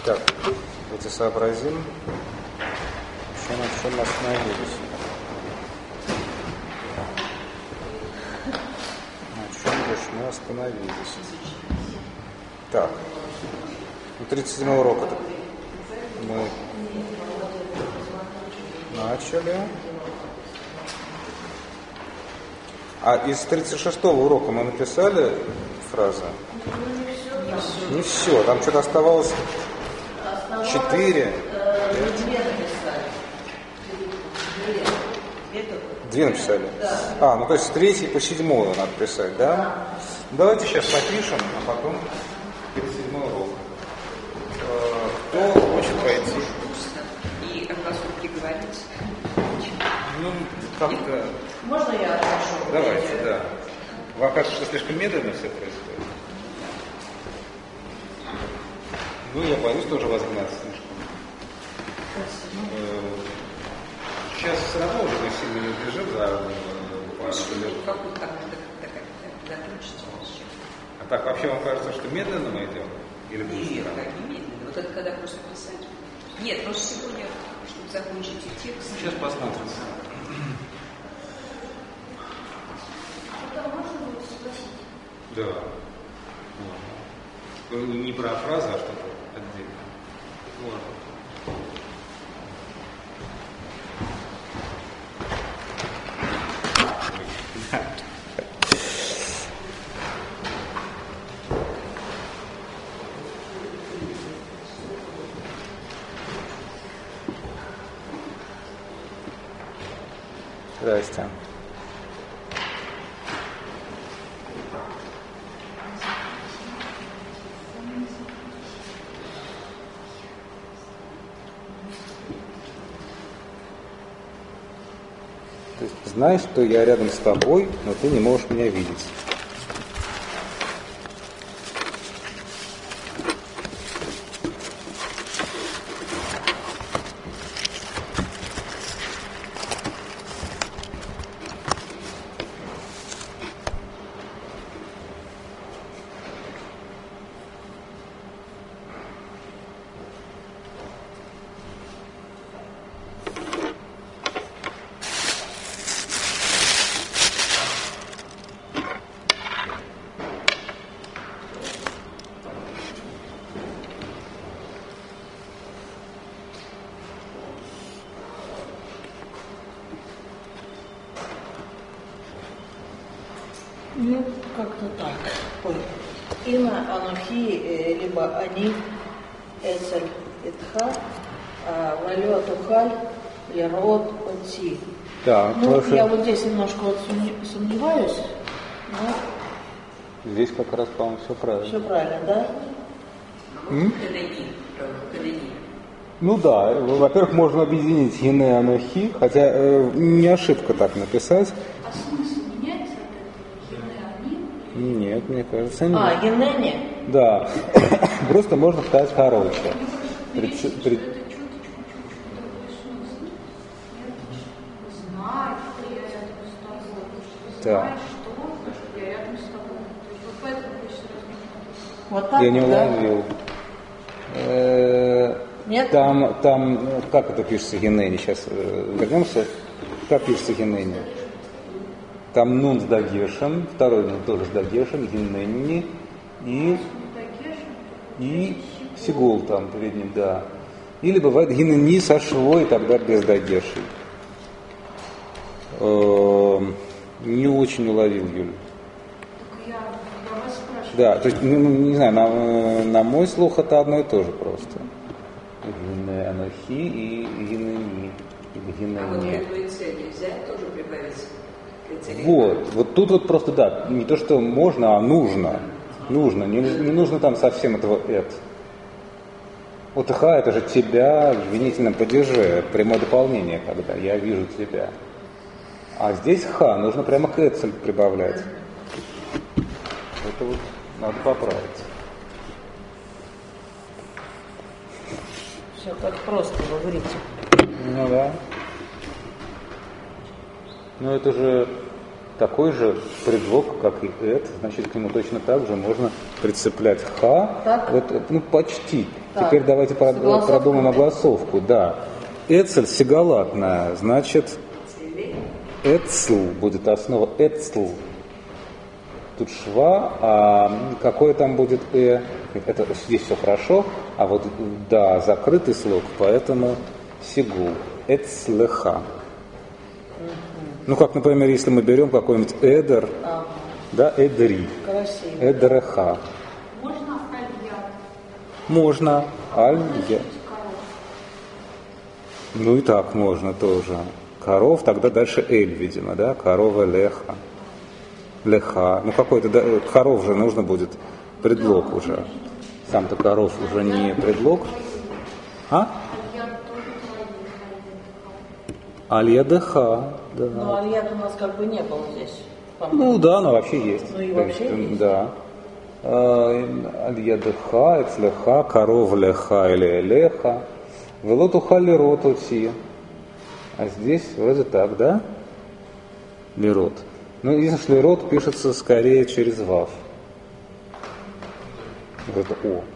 Так, давайте сообразим, на чем мы остановились. На чем же мы остановились? Так, 37 урока мы начали. А из 36-го урока мы написали фразы? Не все, там что-то оставалось 4. 2 написали? А, ну то есть с 3 по 7 надо писать, да? Давайте сейчас попишем, а потом 37 урок. Кто хочет пойти? И о поступке говорить? Ну, как-то... Можно я отношу? Давайте, да. Вам кажется, что слишком медленно все происходит? Ну, я боюсь тоже вас гнать слишком. Сейчас все равно уже мы сильно не бежим за Какую так закончить? А так, вообще вам кажется, что медленно мы идем? Или быстро? Нет, так не медленно. Вот это когда просто писать. Нет, просто сегодня, чтобы закончить и текст. Сейчас посмотрим. Это можно будет спросить? Да. Можно. Не про фразу, а что-то отдельно. Можно. Здрасте. То есть знай, что я рядом с тобой, но ты не можешь меня видеть. Ну, как-то так. Ой. Има анухи, либо они, эцель, итха, валё тухаль, лерот, отси. Да, ну, я вот здесь немножко вот сомневаюсь, но... Здесь как раз, по-моему, все правильно. Все правильно, да? Ну да, во-первых, можно объединить гине и анахи, хотя не ошибка так написать. А смысл меняется от этого? Гене, они? Нет, мне кажется, нет. генене? Да, просто можно сказать короче. Это чуточку такой смысл. Знать, что я рядом с тобой. Да. Знать, что я рядом с тобой. То есть вот поэтому хочется разговаривать. Вот так, Я не да? уловил. Нет? Там, как это пишется генени? Сейчас вернемся. Как пишется генени? Там нун с дагешем, второй нун тоже с дагешем, генени и сигул там перед ним, да. Или бывает генени со швой, тогда без дагешей. Не очень уловил, Юль. Так я вас спрашиваю. Да, то есть, не знаю, на мой слух это одно и то же просто. Гине анахи и гинени. Или гинени. А вот эту цели взять, тоже прибавить критерии. Вот тут вот просто, да, не то, что можно, а нужно. Нужно, не нужно там совсем этого «эт». Вот «ха» это же тебя в винительном падеже, прямое дополнение, когда я вижу тебя. А здесь «ха» нужно прямо к «эцель» прибавлять. Это вот надо поправить. Все так просто, вы говорите. Ну да. Но это же такой же предлог, как и «эт», значит, к нему точно так же можно прицеплять «ха». Так? Вот, ну, почти. Так, Теперь давайте согласовка. продумаем огласовку. Да. Эцель сигалатная, значит, эцл будет основа эцл. Тут шва, а какое там будет это здесь все хорошо, а вот да, закрытый слог, поэтому сигул. Эцлеха. Ну, как, например, если мы берем какой-нибудь эдер, да, эдри, Красиво. эдреха. Можно алья? Можно, алья. Коров. Ну и так можно тоже. Коров, тогда дальше эль, видимо, да, корова леха. Леха. Ну какой-то, да, коров же нужно будет предлог уже. Сам-то коров уже не предлог. А? Аль-Ядеха, да. Но альяд у нас как бы не было здесь. по-моему. Ну да, но вообще есть. Ну и То вообще есть. Да. Аль-Ядеха, Эцлеха, коров леха или элеха. Велотуха лирот ути. А здесь вроде так, да? Лирот. Ну, если лирот пишется скорее через вав. Вот это о.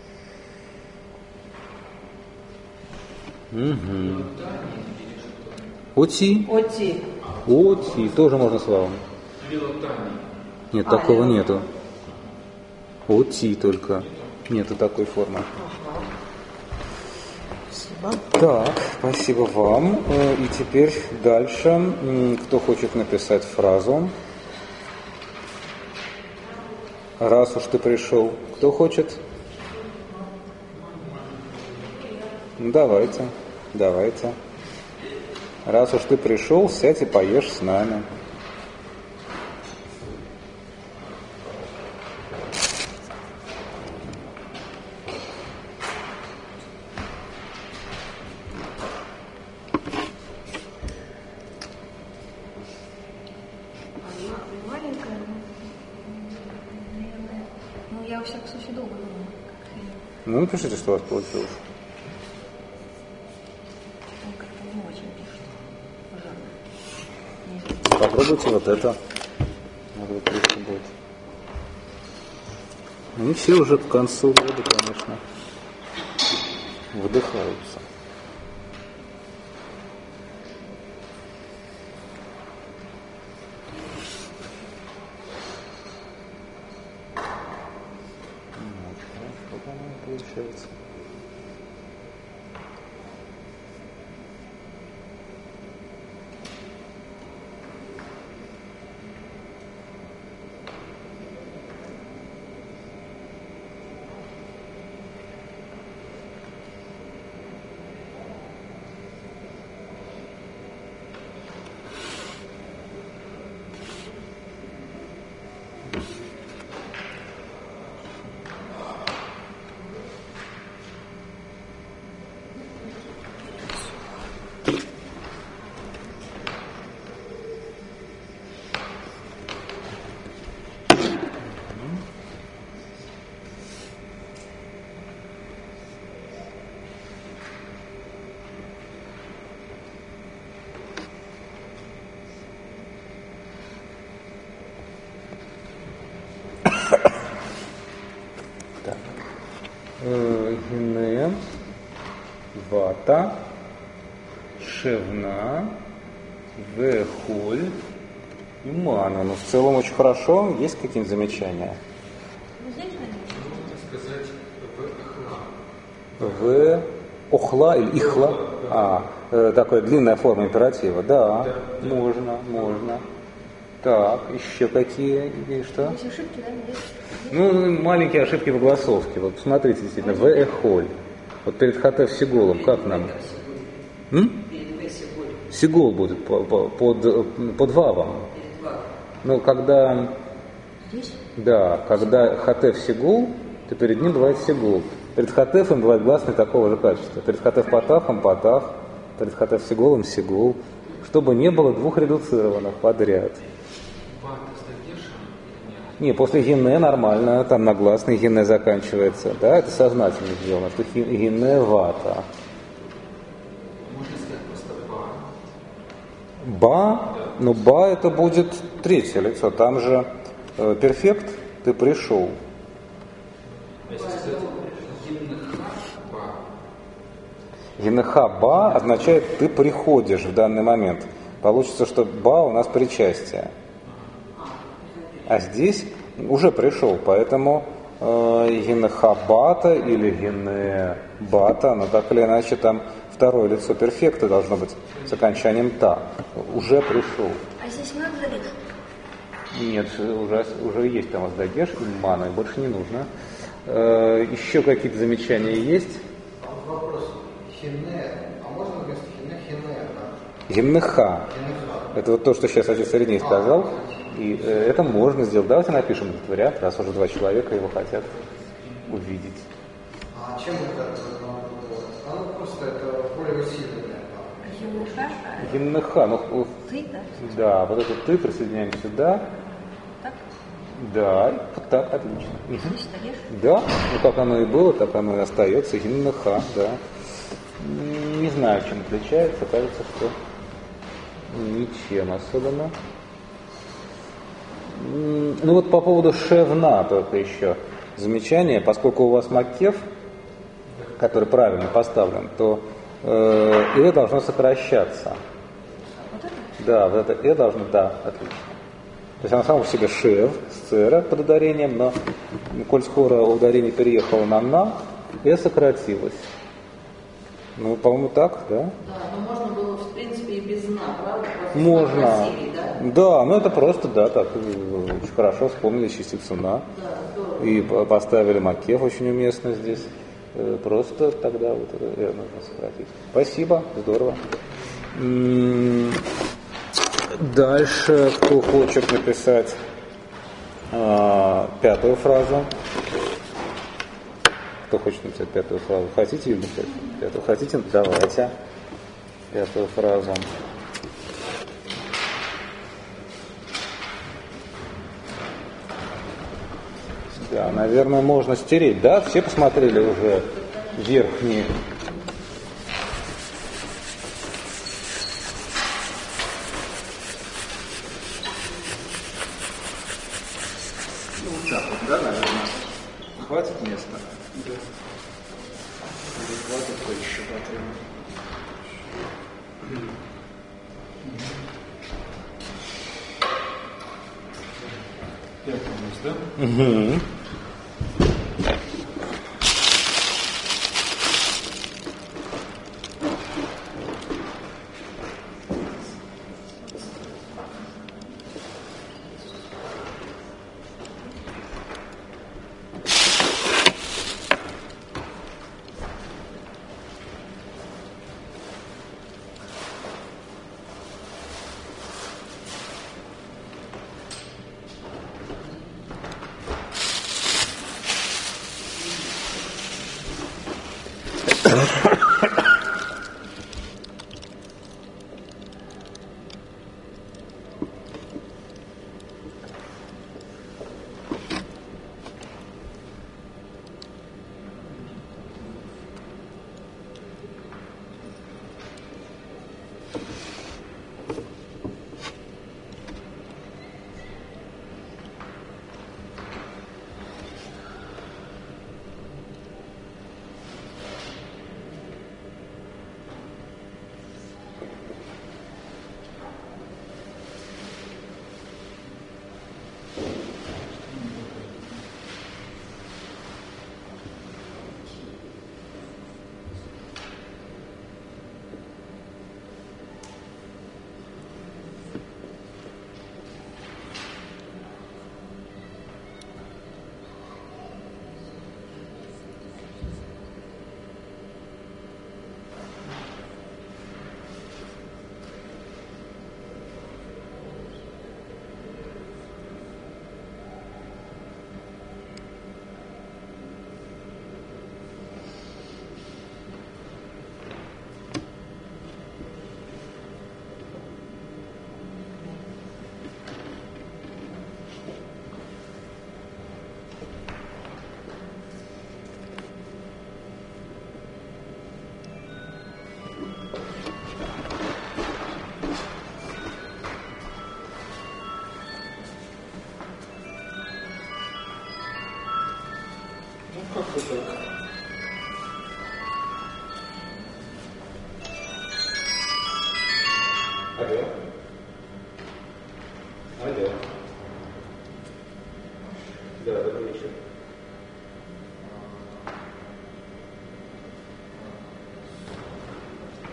Угу. Ути. Оти. Ути. Тоже можно с вавом. Нет, такого нету. Ути только. Нету такой формы. Спасибо. Так, спасибо вам. И теперь дальше. Кто хочет написать фразу? Раз уж ты пришел. Кто хочет? Давайте. Давайте. Раз уж ты пришел, сядь и поешь с нами. Маленькая, наверное. Ну, я, во всяком случае, долго думала. Ну, напишите, что у вас получилось. Он как-то не очень пишет. Ужасно. Попробуйте вот это. Может быть, лучше будет. Они все уже к концу года, конечно, выдыхаются. Что там получается? Гине, вата, шевна, вехоль и мана. Ну, в целом очень хорошо. Есть какие-нибудь замечания? В охла или ихла? Такая длинная форма императива. Да, можно. Так, еще какие? И что? Здесь ошибки, да, есть? Ну, маленькие ошибки в огласовке. Вот посмотрите, действительно, в эхоль. Вот перед хатев сигулом, как нам? Сигул будет под вавом. Ну, когда... Здесь? Да, когда хатев сигул, то перед ним бывает сигул. Перед хатефом бывает гласный такого же качества. Перед хатеф патахом патах, перед хатеф сигулом сигул. Чтобы не было двух редуцированных подряд. Не, после гине нормально, там на гласный гине заканчивается. Да, это сознательно сделано, что гине вата. Ба, ну ба это будет третье лицо, там же перфект, ты пришел. Гинеха ба означает «ты приходишь в данный момент». Получится, что ба у нас причастие. А здесь уже пришел, поэтому гинехабата или гинебата, но так или иначе там второе лицо перфекта должно быть с окончанием «та». Уже пришел. А здесь много говорит? Нет, уже есть там аздагеш, иммана, и больше не нужно. Еще какие-то замечания есть? Вопрос. Хине. А можно вместо хине хине? Гинеха. Это вот то, что сейчас отец Ириней сказал. И это можно сделать. Давайте напишем этот вариант, раз уже два человека его хотят увидеть. А чем это? Оно просто это более усиленное. Гинеха. Ну, Ты, да? да, вот это ты присоединяем сюда. Так? Да, вот так, отлично. Значит, ешь? Да, ну как оно и было, так оно и остается. Гинеха, да. Не знаю, чем отличается. Кажется, что ничем особенно. Ну вот по поводу шевна только еще замечание. Поскольку у вас маккеф, который правильно поставлен, то должно сокращаться. Да, вот это должно, да, отлично. То есть оно само по себе шев с цера под ударением, но коль скоро ударение переехало на сократилось. Ну, по-моему, так, да? Да, но можно было, в принципе, и без «на», правда? Просто Можно. Василий, да? Да, ну это просто, да, так очень хорошо вспомнили частицу «на». Да, здорово. И поставили маккеф очень уместно здесь. Просто тогда вот это нужно сократить. Спасибо, здорово. Дальше, кто хочет написать пятую фразу? Кто хочет написать пятую фразу? Хотите или написать пятую? Хотите? Давайте. Пятую фразу. Да, наверное, можно стереть, да? Все посмотрели уже верхние. Ну, вот так вот, да, наверное. Хватит места? Да. Или хватит, то еще потребует. Пятый у нас, да? Угу.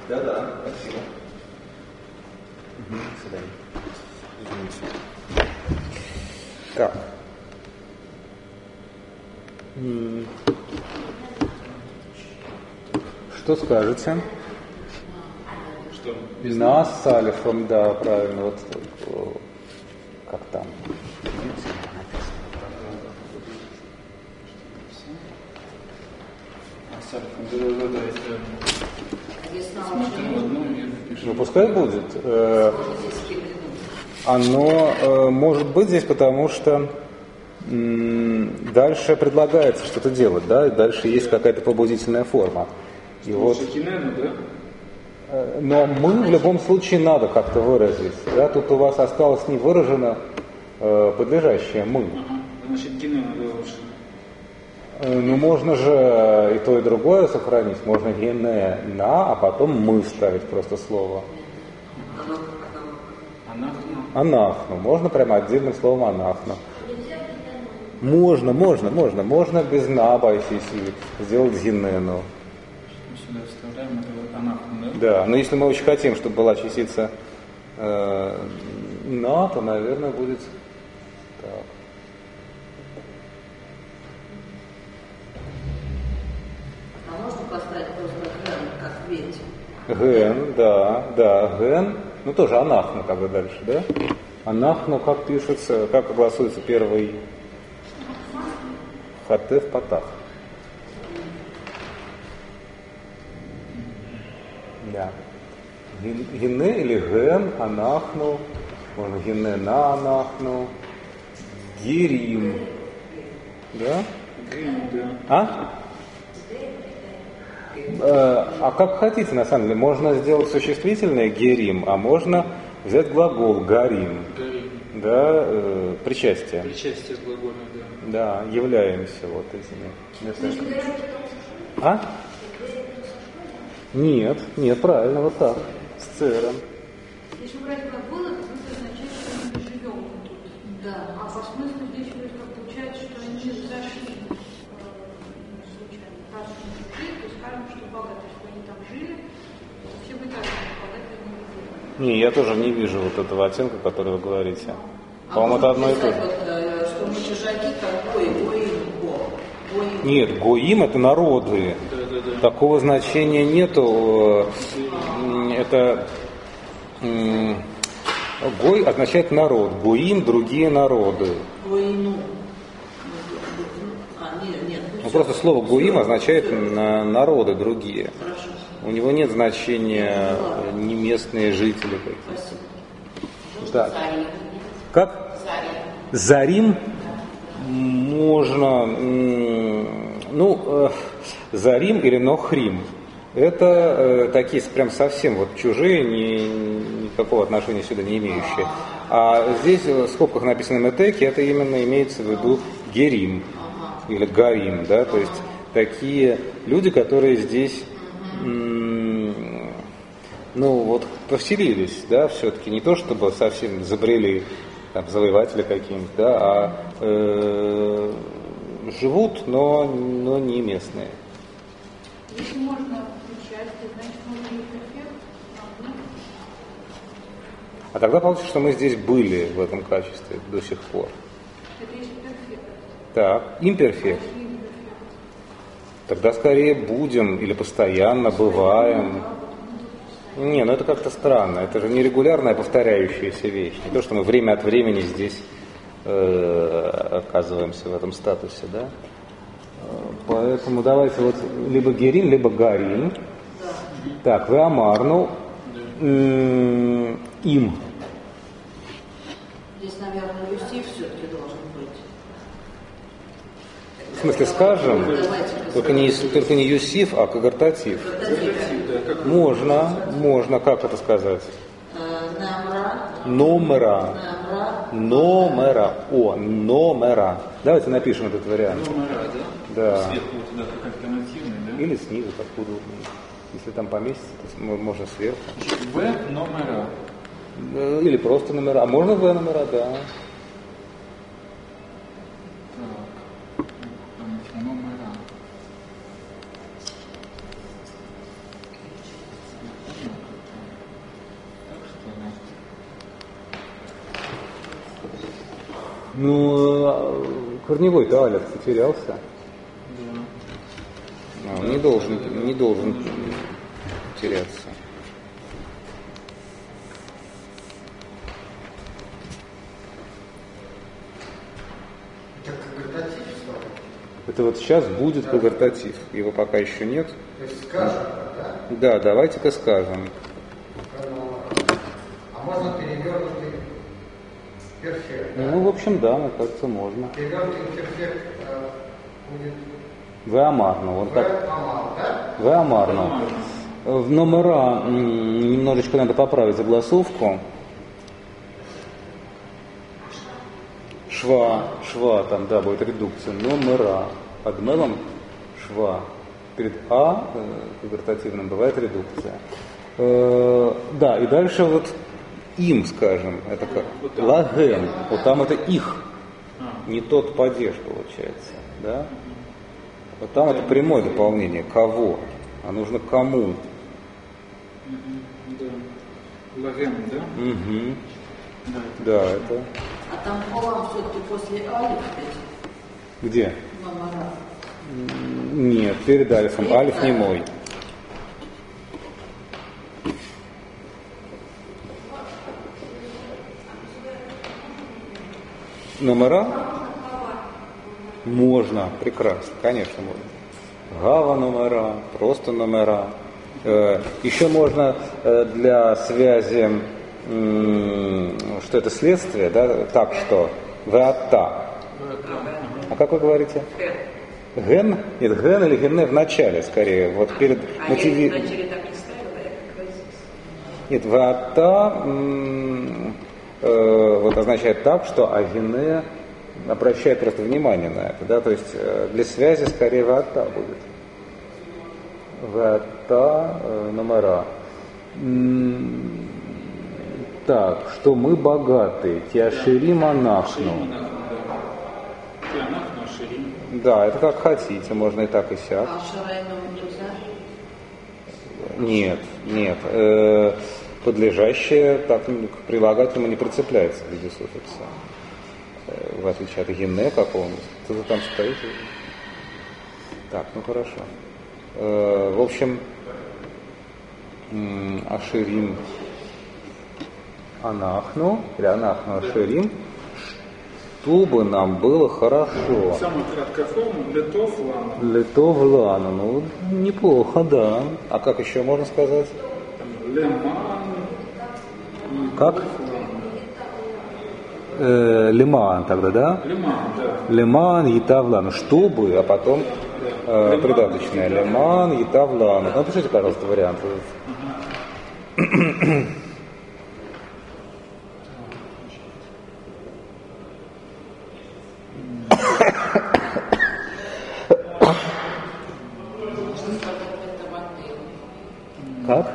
Да, спасибо. До свидания. Извините. Так. Что скажете? Что? Нас с Алифом, да, правильно. Вот как там? Ну, пускай будет. Оно может быть здесь, потому что дальше предлагается что-то делать, да, и дальше есть какая-то побудительная форма. И вот, но мы в любом случае надо как-то выразить. Да? Тут у вас осталось не выражено подлежащее мы. Значит, кино надо лучше. Ну, можно же и то, и другое сохранить. Можно гене на, а потом мы ставить просто слово. Анахну. Можно прямо отдельным словом анахну. Можно без на обойтись и сделать генену. Сюда вставляем это анахну, да? Да, но если мы очень хотим, чтобы была частица на, то, наверное, будет так. А можно поставить просто ген, как ведь? Ген, да, ген. Ну, тоже анахну как бы дальше, да? Анахну как пишется, как гласуется первый хатев патах. Да. Гене или ген, анахну, можно гене на анахну, герим. Да? А как хотите, на самом деле, можно сделать существительное герим, а можно взять глагол гарим. Да, причастие. Причастие с глаголем, да. Да, являемся вот этими. А? Нет, правильно, вот так, с цером. Если брать глаголы, то это означает, что мы живем тут. Да. А по смыслу здесь вроде как получается, что они зашли случайно. Раз они жили, то скажем, что богато, если бы они там жили, все бы и так богатые не были. Не, я тоже не вижу вот этого оттенка, который вы говорите. По-моему, это одно и то же. Что мы чужаки, как гоим. Нет, гоим это народы. Такого значения нету. Это гой означает народ, гоим другие народы. Гоину. Нет. Ну, просто слово гоим означает народы другие. Хорошо. У него нет значения не местные жители Спасибо. Так. Как? Зарим можно, зарим или нохрим. Это такие прям совсем вот чужие, никакого отношения сюда не имеющие. А здесь в скобках написано метеки, это именно имеется в виду герим или гарим, да, то есть такие люди, которые здесь поселились, да, все-таки не то, чтобы совсем забрели там, завоеватели какие-нибудь, да, а живут, но не местные. Если можно причастие, значит, можно и перфект. А тогда получится, что мы здесь были в этом качестве до сих пор. Это есть перфект. Так, имперфект. Тогда скорее будем или постоянно бываем. Не, это как-то странно. Это же не регулярная повторяющаяся вещь. Не то, что мы время от времени здесь оказываемся в этом статусе, да? Поэтому давайте вот либо герим, либо гарим. Так, вы амарну им. Здесь, наверное, Юсиф все-таки должен быть. В смысле, скажем, только не Юсиф, а кагартатив. Можно, как это сказать? Номера. Давайте напишем этот вариант. Номера, да? Да. Сверху туда как альтернативный, да? Или снизу, как удобно. Если там поместится, то можно сверху. В номера. Или просто номера. А можно В номера, да. Так. Номера. Ну, корневой-то алиф потерялся. Он не должен теряться. Это когортатив стал? Это вот сейчас будет когортатив. Его пока еще нет. То есть скажем, да? Да, давайте-ка скажем. А можно перевернутый перфект? Да? Ну, в общем, да, мне кажется, можно. Перевернутый перфект будет... Веамарно. Вот так. Да? Веамарно. В номера немножечко надо поправить загласовку. Шва там, да, будет редукция. Номера. Под мелом шва. Перед а когортативным бывает редукция. Да, и дальше вот им, скажем, это как лаген. Вот там это их. Не тот падеж получается, да? Вот там это прямое дополнение. Кого? А нужно кому? Да. Лагем, да? Угу. Да. Да, это... А там полам все-таки после алиф эти Где? номера. Нет, перед алифом. Алиф не мой. Номера? Можно, прекрасно, конечно можно. Гава номера, просто номера. Еще можно для связи, что это следствие, да, так что веата. А как вы говорите? Ген? Нет, ген или гене в начале, скорее. Вот перед Я вначале так не ставила, я как говорится. Нет, веата вот означает так, что агене обращает просто внимание на это, да, то есть для связи скорее веата будет. Веата номера. Так, что мы богаты. Тиаширим анахну. Да, это как хотите, можно и так, и сяк. А шарайном нельзя? Нет. Подлежащее так к прилагательному не прицепляется в виде суффикса. В отличие от генне какого-нибудь. Кто-то там стоит. Так, ну хорошо. В общем, аширим анахну, или анахну аширим, чтобы нам было хорошо. Самая краткая форма летов лана. Летов лана, ну неплохо, да. А как еще можно сказать? Леман. Как? Лиман тогда, да? Леман, да. Лиман, етавлан, чтобы, а потом придаточное. Лиман, етавлан. Ну, напишите, пожалуйста, варианты. Как?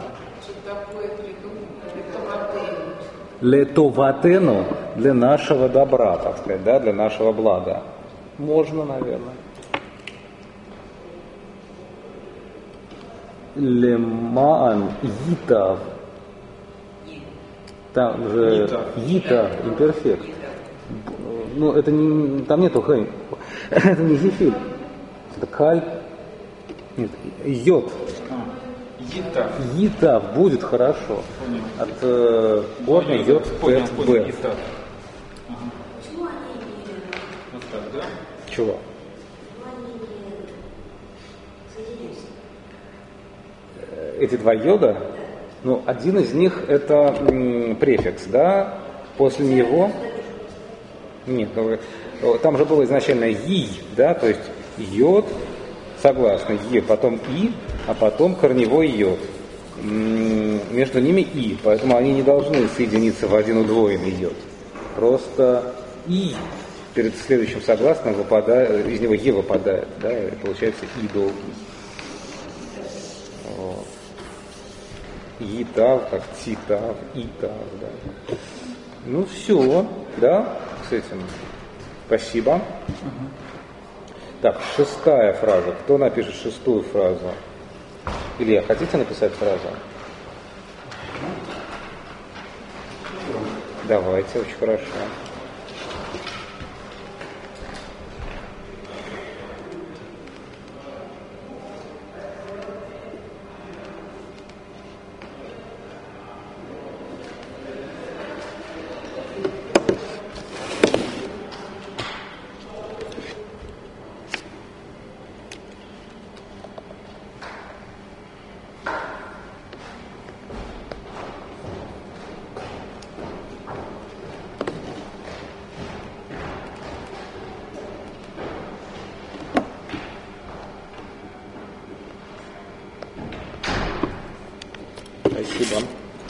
Летоватену для нашего добра, так сказать, да, для нашего блага. Можно, наверное. Лемаан Йитав. Там же Йитав, имперфект. Ну, это не, там нету хэ. Это не зефиль. Это каль. Нет, йод. Йитав будет хорошо. От корня йод пэт б. Вот так, да? Чего? Эти два йода, ну, один из них это префикс, да? После него... Нет, там же было изначально и, да, то есть йод, согласно, е, потом и, а потом корневой йод. Между ними и, поэтому они не должны соединиться в один удвоенный йод. Просто и перед следующим согласным выпадает, из него е выпадает, да, и получается и долгий. Вот. Етав, как титав, итав, да. Ну все, да, с этим. Спасибо. Так, шестая фраза. Кто напишет шестую фразу? Илья, хотите написать фразу? Давайте, очень хорошо. Спасибо.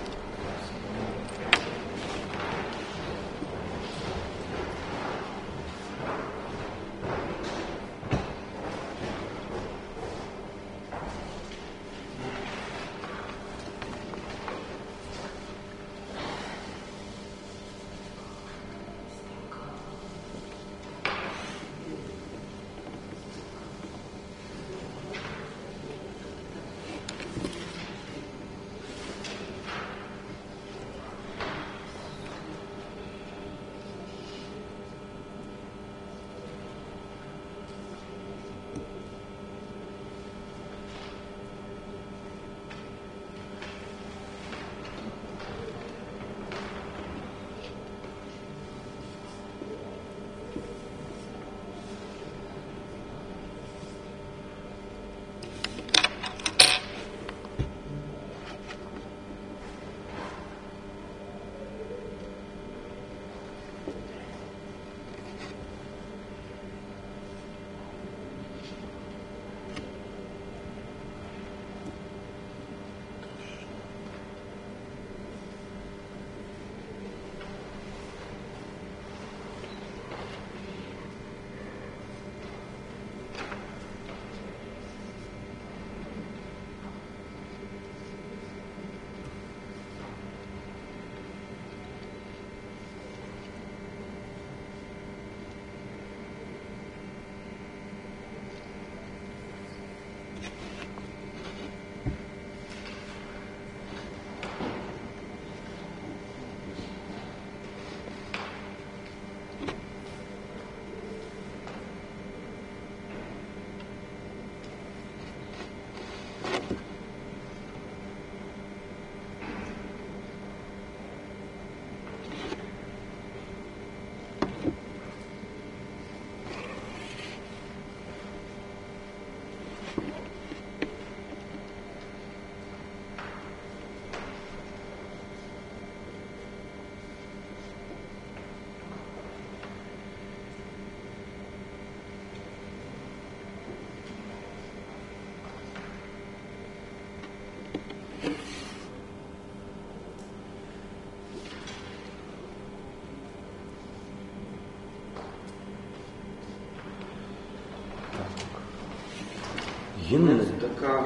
Така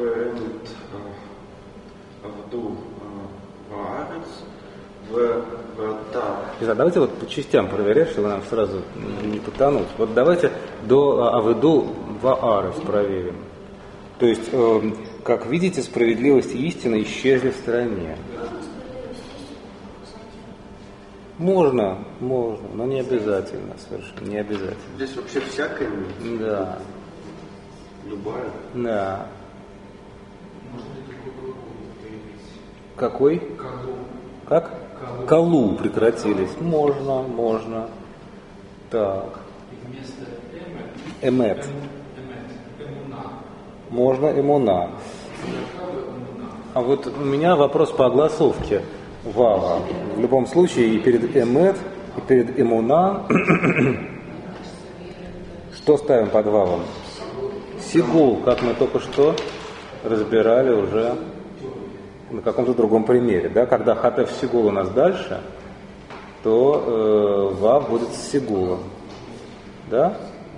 Авду Ваарец Давайте вот по частям проверять, чтобы нам сразу не потонуть. Вот давайте до Авду Ваарец проверим. То есть, как видите, справедливость и истина исчезли в стране. Можно, но не обязательно, совершенно не обязательно. Здесь вообще всякое? Да. Любая? Да. Какой? Как? Калу прекратились. Можно. Так. Эмет. Можно эмуна. А вот у меня вопрос по огласовке вава. В любом случае и перед эмет, и перед эмуна что ставим под вавом? Сигул, как мы только что разбирали уже на каком-то другом примере. Да? Когда хатеф сигул у нас дальше, то вав будет с сигулом. Да?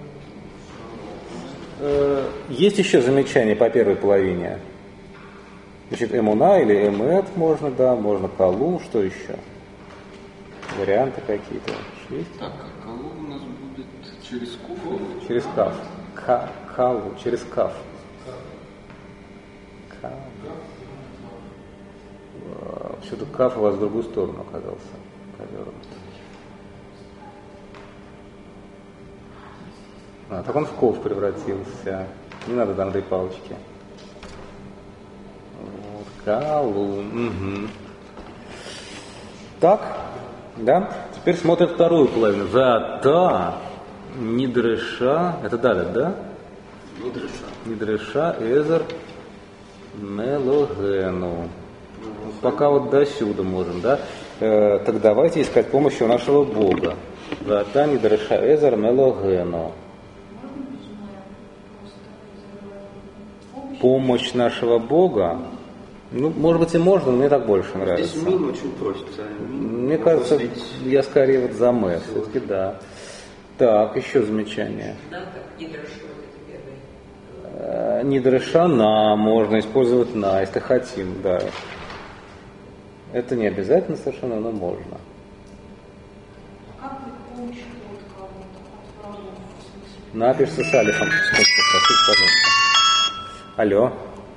Есть еще замечания по первой половине. Значит, эмуна или эмет можно, да, можно калу, что еще? Варианты какие-то есть? Так, а калу у нас будет через куф? Через каф. Калу, через каф. Что-то каф у вас в другую сторону оказался. Так он в ков превратился. Не надо там этой палочки. Вот, калу. Угу. Так, да? Теперь смотрим вторую половину. Вата нидреша. Это далее, да? Нидреша эзер мелогену. Пока вот до сюда можем, да? Так давайте искать помощи у нашего Бога. Вата нидреша эзер мелогену. Помощь нашего Бога, Ну, может быть и можно, но мне так больше нравится. Здесь мин очень просится. Мне кажется, я скорее вот за мэ, все-таки да. Так, еще замечание. Да, как недрошо, это первое. Нидрешана можно использовать на, если хотим, да. Это не обязательно совершенно, но можно. Как быть помощью от кого-то, от врагов, в смысле? Напишется с алифом. Спросите, пожалуйста. Алло.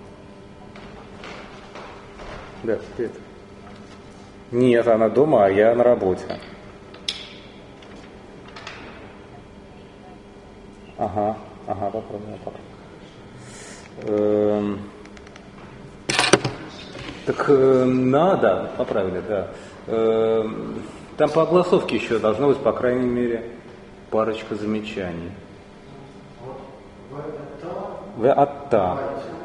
Да, привет. Нет, она дома, а я на работе. Ага, попробуем. Так надо, поправили, да. Там по огласовке еще должно быть, по крайней мере, парочка замечаний. Веатта.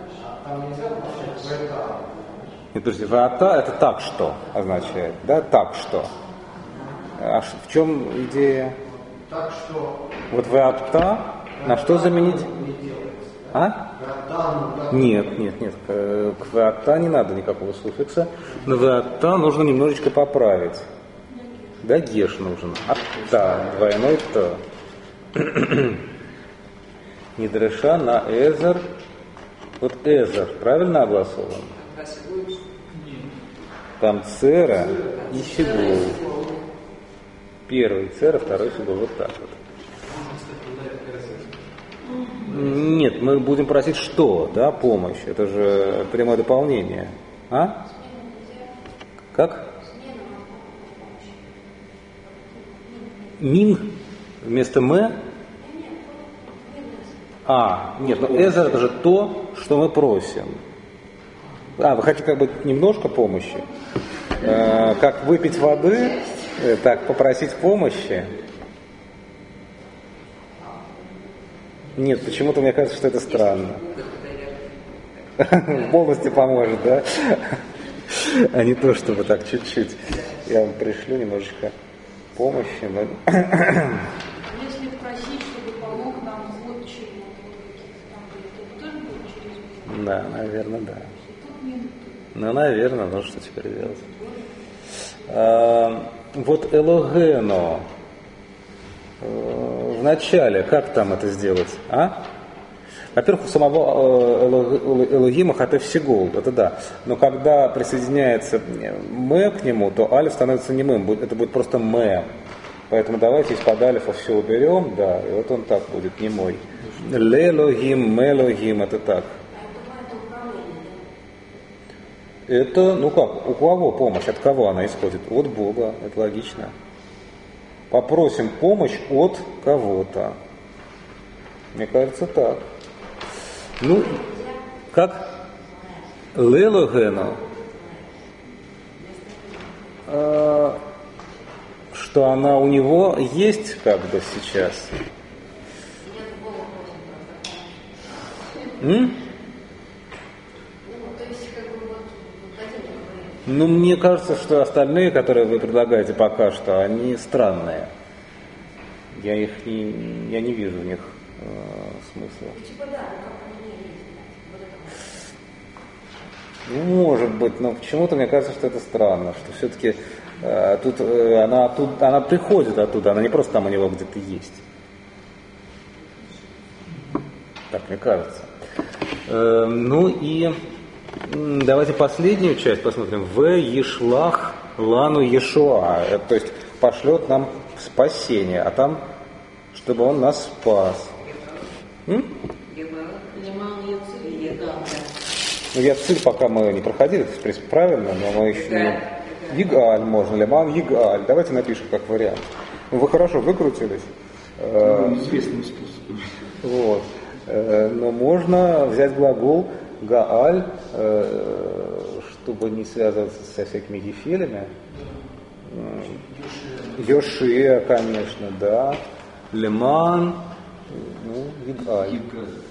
Нет, подожди, веатта это так что означает, да? Так что. А в чем идея? Так что... Вот веатта на что заменить? А? Нет. К веатта не надо никакого суффикса. Но веатта нужно немножечко поправить. Да, геш нужен. Атта, двойной то. Нидреша на эзер. Вот эзер, правильно огласован? Там цера и сигул. Первый цера, второй сигул. Вот так вот. Нет, мы будем просить что, да, помощь. Это же прямое дополнение. А? Как? Мин вместо мэ? Нет, но эзер это же то, что мы просим. Вы хотите как бы немножко помощи? Как выпить воды, так попросить помощи? Нет, почему-то мне кажется, что это странно. Полностью поможет, да? А не то, чтобы так чуть-чуть. Я вам пришлю немножечко помощи. Если просить, чтобы помог нам вот чего-то, то тоже будет через меня? Да, наверное, да. Ну, наверное, ну что теперь делать? Вот элогено. В начале, как там это сделать? Во-первых, у самого элогима хатеф сигул, это да. Но когда присоединяется мэ к нему, то алиф становится немым, это будет просто мэ. Поэтому давайте из-под алифа все уберем, да, и вот он так будет, немой. Лелогим, мелогим, это так. Это, ну как, у кого помощь, от кого она исходит? От Бога, это логично. Попросим помощь от кого-то. Мне кажется, так. Ну, как? Лелогена. Что она у него есть, как бы, сейчас. Ну, мне кажется, что остальные, которые вы предлагаете пока что, они странные. Я не вижу в них смысла. Ну, может быть, но почему-то мне кажется, что это странно, что все-таки она приходит оттуда, она не просто там у него где-то есть. Так мне кажется. Ну и давайте последнюю часть посмотрим. В ешлах лану ешуа. То есть пошлет нам спасение, а там, чтобы он нас спас. Ну, яциль пока мы не проходили, в принципе, правильно, но мы еще не... Егаль можно, леман егаль. Давайте напишем как вариант. Ну, вы хорошо выкрутились. Известным способом. Вот. Но можно взять глагол гааль, чтобы не связываться со всякими гефелями. Йошия, конечно, да. Леман, ну, егаль.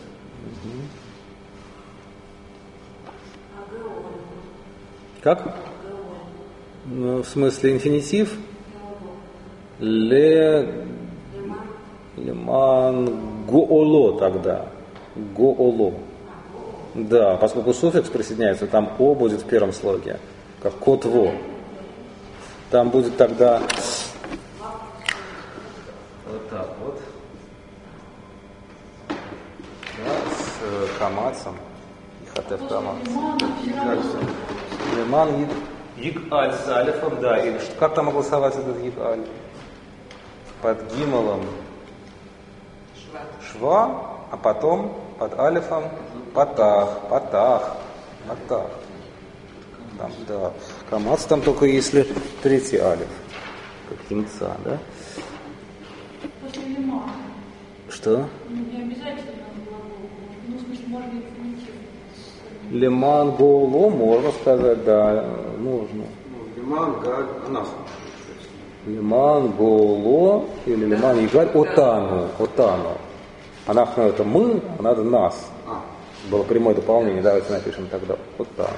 Как? Ну, в смысле инфинитив? Леман гооло тогда. Гооло. Да, поскольку суффикс присоединяется, там О будет в первом слоге, как котво. Там будет тогда вот так вот. Да, с камацем. Хатев камац. Леман Иг-Аль с алифом, да. И как там голосовать этот Иг-Аль? Под гималом шва, а потом под алифом патах. Там, да. Камац там только если третий алиф, как кинца, да? После лимана. Что? Не обязательно глагол. Ну, в смысле, можно инфинитив. Лиман голо, можно сказать, да, можно. Лиман, галь, анах. Лиман голо или лиман игаль отану. Анахну это мы, а надо нас. Было прямое дополнение, давайте напишем тогда отану.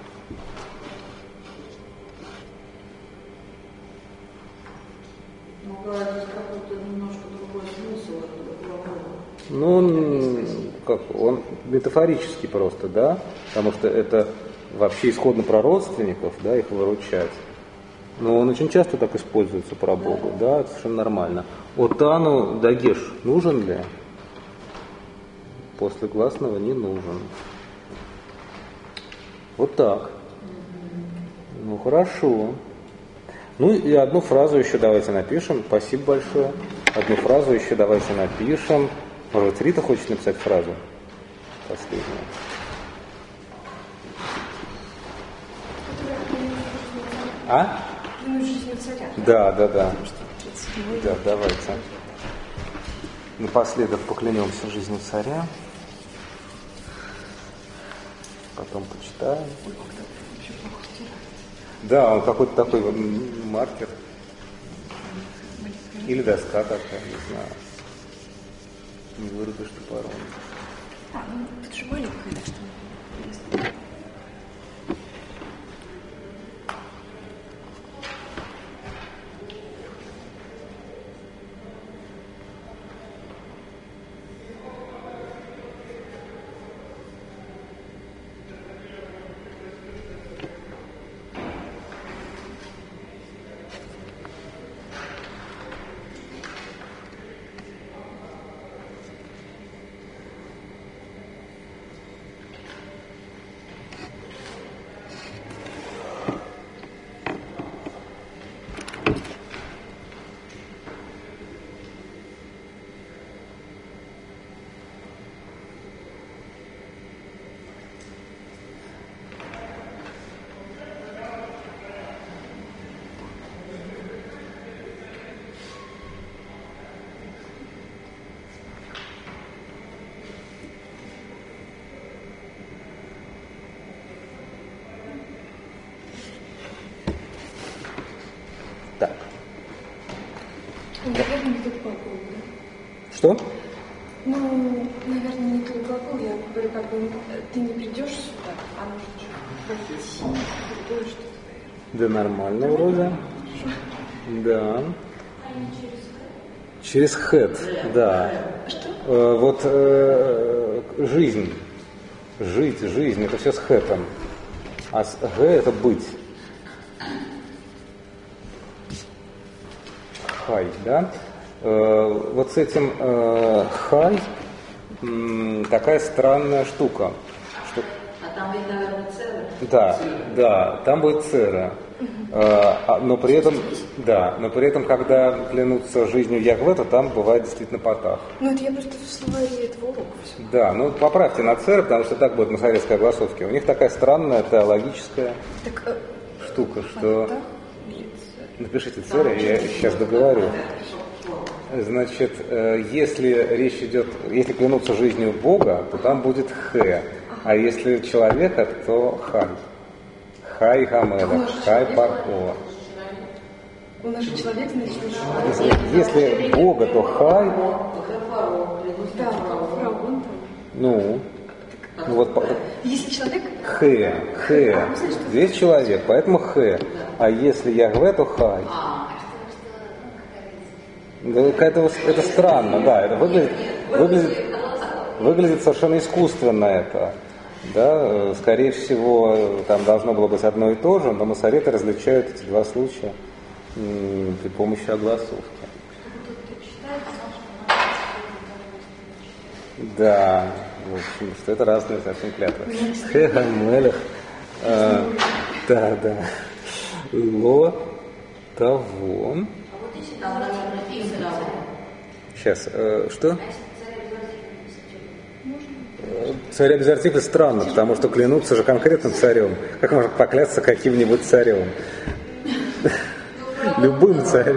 Ну, говорит, какой-то немножко другой смысл этого глагола. Ну, как, он метафорический просто, да, потому что это вообще исходно про родственников, да, их выручать. Но он очень часто так используется про Бога, да, это совершенно нормально. Отану дагеш нужен ли? После гласного не нужен. Вот так. Ну, хорошо. Ну и одну фразу еще давайте напишем. Спасибо большое. Одну фразу еще давайте напишем. Может быть, Рита хочет написать фразу? Последнюю. А? Да. Да, давайте. Напоследок поклянемся жизнью царя. Потом почитаем. Да, он какой-то такой вот маркер. Или доска такая, не знаю. Не вырубишь топором. Ну, тут же маленькая, так что... Наверное, не тот глагол, да? Что? Ну, наверное, не тот глагол. Я говорю, как бы ты не придешь сюда, а нужно же прийти, что-то. Да нормально вроде. Да. Через хэт, да. Что? Вот жизнь. Жизнь, это все с хэтом. А с г это быть. Хай, да? Вот с этим хай такая странная штука. Что... А там ведь, наверное, цера? Да, там будет цера. Но при этом, когда клянутся жизнью Ягве, то там бывает действительно патах. Ну, это я просто в словаре этого урока все. Да, ну поправьте на цера, потому что так будет на советской огласовке. У них такая странная теологическая штука, что... Напишите цера, я сейчас договорю. Значит, если клянуться жизнью Бога, то там будет х, а если человека, то хай. Хай Хамеда, хай Паро. У нас же человек, значит, Если Бога, то хай. да, фараон там. Ну вот. Если человек... Х. Здесь человек, поэтому х. А если Ягве, то хай. Да, это странно, да. Это выглядит совершенно искусственно это. Да, скорее всего, там должно было быть одно и то же, но массореты различают эти два случая при помощи огласовки. Да, в общем, что это разные совсем клятвы. Хэ-ха-мелех. Да. Ло того. Сейчас, что? Царя без артикля странно, потому что клянутся же конкретным царем. Как можно поклясться каким-нибудь царем? Любым царем.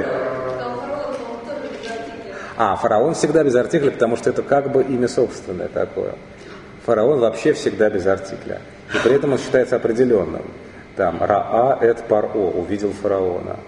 Фараон всегда без артикля, потому что это как бы имя собственное такое. Фараон вообще всегда без артикля. И при этом он считается определенным. Там, Раа эт паро, увидел фараона.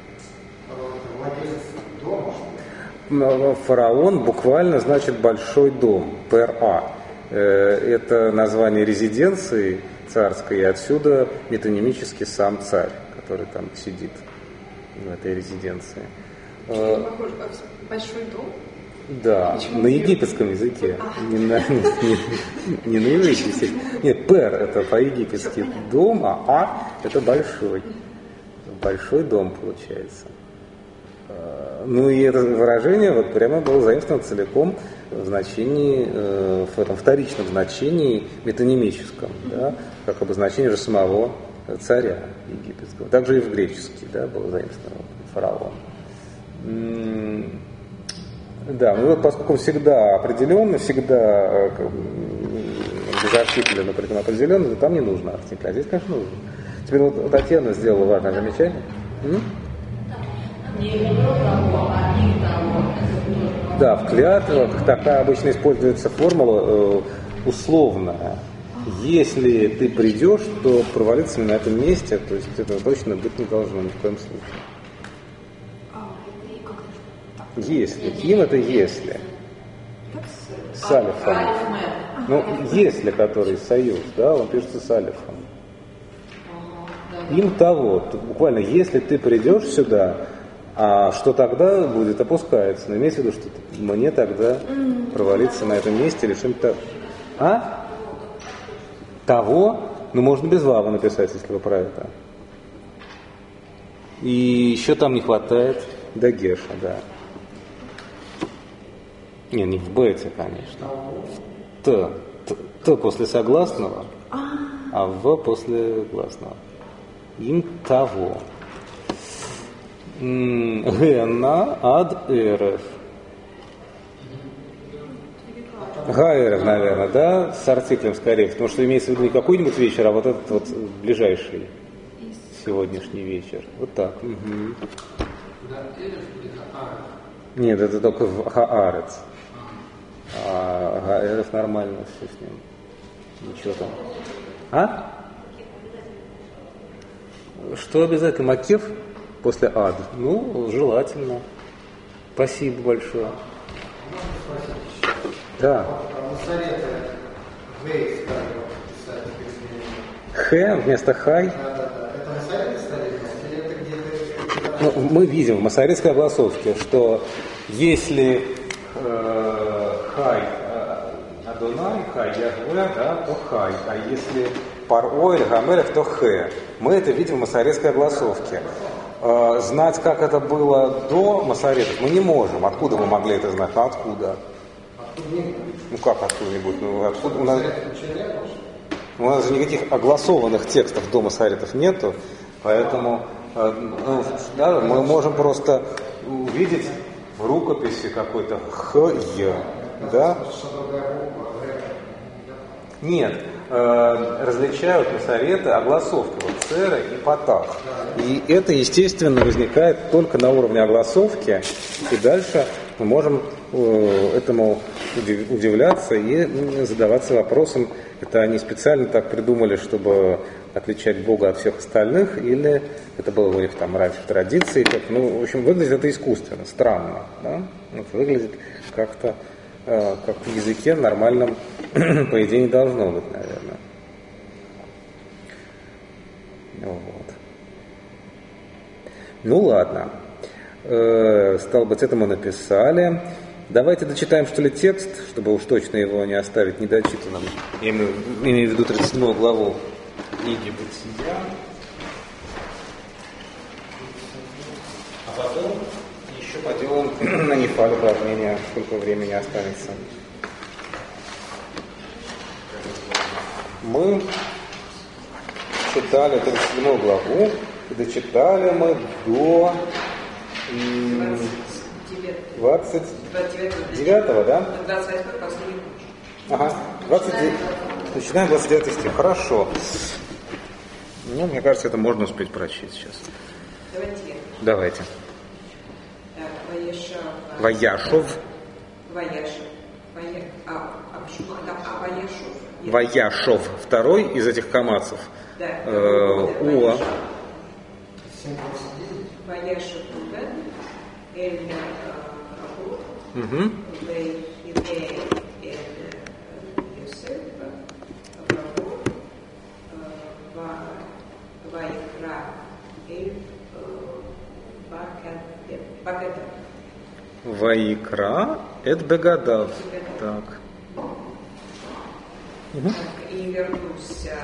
Фараон буквально значит большой дом, Пэр-А. Это название резиденции царской, и отсюда метонимически сам царь, который там сидит в этой резиденции. Большой дом? Да, на египетском языке, не на иврите. Нет, Пэр это по-египетски дом, а это большой. Большой дом получается. Ну и это выражение вот прямо было заимствовано целиком в значении, в этом вторичном значении метонимическом, да, как обозначение же самого царя египетского. Также и в греческий, да, было заимствовано фараон. Да, ну вот поскольку всегда определенно, всегда без артикля, но при этом определенно, то там не нужно артикля, а здесь, конечно, нужно. Теперь вот Татьяна сделала важное замечание. Да, в клятвах такая обычно используется формула условная. Если ты придешь, то провалиться на этом месте, то есть этого точно быть не должно ни в коем случае. Если. Им это если. С алифом. Ну, если, который союз, да, он пишется с алифом. Им того. Буквально, если ты придешь сюда, а что тогда будет, опускается. Но имеется в виду, что мне тогда провалиться на этом месте или что-нибудь того, ну можно без вава написать, если вы про это. И еще там не хватает дагеша, да. Не в бете, конечно. Т после согласного, а в после гласного. Им того. Гена ад эрев. Гаэров, наверное, да, с артиклем скорее, потому что имеется в виду не какой-нибудь вечер, а вот этот вот ближайший сегодняшний вечер. Вот так. Угу. Нет, это только в Хаарец. А Гаэров нормально все с ним. Ничего там. Что обязательно? Макев после ад? Ну, желательно. Спасибо большое. Да. Х вместо хай. Ну, мы видим в масоретской огласовке, что если хай Адонай, хай Яхве, да, то хай. А если паро или гамелев, то хэ. Мы это видим в масоретской огласовке. Знать, как это было до масоретов, мы не можем. Откуда мы могли это знать? Ну откуда? Ну как откуда-нибудь? Ну, откуда? У нас же никаких огласованных текстов до масоретов нету, поэтому да, мы можем просто увидеть в рукописи какой-то х-е, да? Нет, различают масореты огласовки, вот цера и патах. И это, естественно, возникает только на уровне огласовки, и дальше мы можем этому удивляться и задаваться вопросом, это они специально так придумали, чтобы отличать Бога от всех остальных, или это было у них там раньше в традиции, как, ну, в общем, выглядит это искусственно, странно, да? Вот выглядит как-то, как в языке нормальном, по идее, не должно быть, наверное. Вот. Ну ладно. Стало быть, это мы написали. Давайте дочитаем, что ли, текст, чтобы уж точно его не оставить недочитанным. Я имею в виду 37 главу книги Бытия. А потом еще поделаем на Нефале упражнения, сколько времени останется. Мы читали 37 главу, и дочитали мы до 29, да? 28 последний. Ага, 29. Начинаем 29 стих. Хорошо. Ну, мне кажется, это можно успеть прочесть сейчас. Давайте. Ваяшов. Ваяшов. Второй из этих камацев. Уа. Ваяшов. Угу. Ваикра эт бегадав. Так. Угу. И вернулся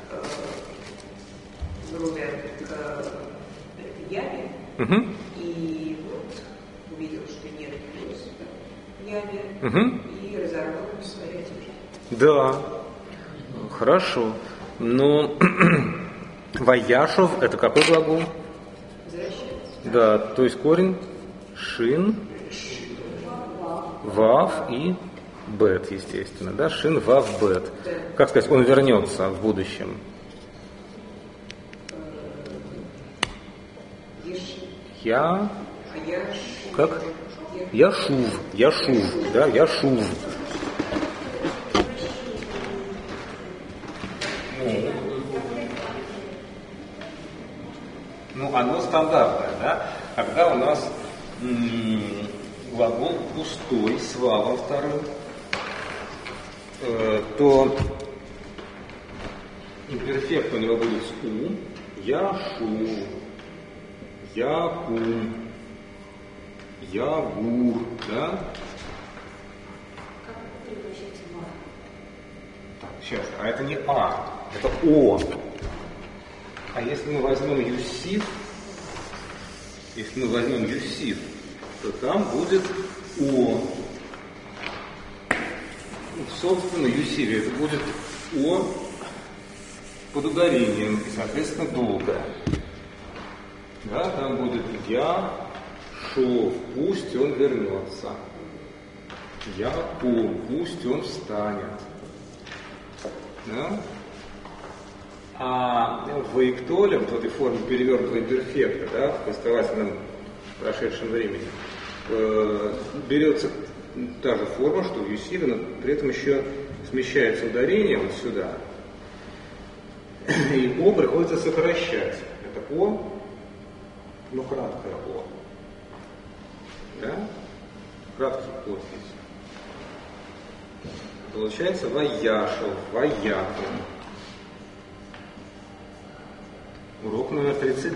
Рубен к яме, Угу. и вот увидел, что нет Иосифа в яме, Угу. и разорвал свои одежды. Да. Хорошо. Но Ваяшов это какой глагол? Возвращается. Да, то есть корень шин, вав и бет, естественно. Да? Шин, вав, бет. Как сказать, он вернется в будущем? Я... Как? Яшув. Яшув. Да, Яшув. Ну, оно стандартное, да? Когда у нас глагол пустой с вавом вторым, то имперфект у него будет с у, яшу, якум, ягур, да? Так, сейчас, а это не а, это о. А если мы возьмем юсиф, то там будет о. Собственно, юсифе это будет о под ударением, и, соответственно, долгое. Да, там будет я, шов, пусть он вернется. Я, кум, пусть он встанет. Да? А в Иктоле, в этой форме перевернутого имперфекта, да, в повествовательном прошедшем времени, берется та же форма, что в Юсиве, но при этом еще смещается ударение вот сюда. И О приходится сокращать. Это О, но краткое О. Да? Краткий подпись. Получается Ваяшев, Ваяков. Урок номер 32.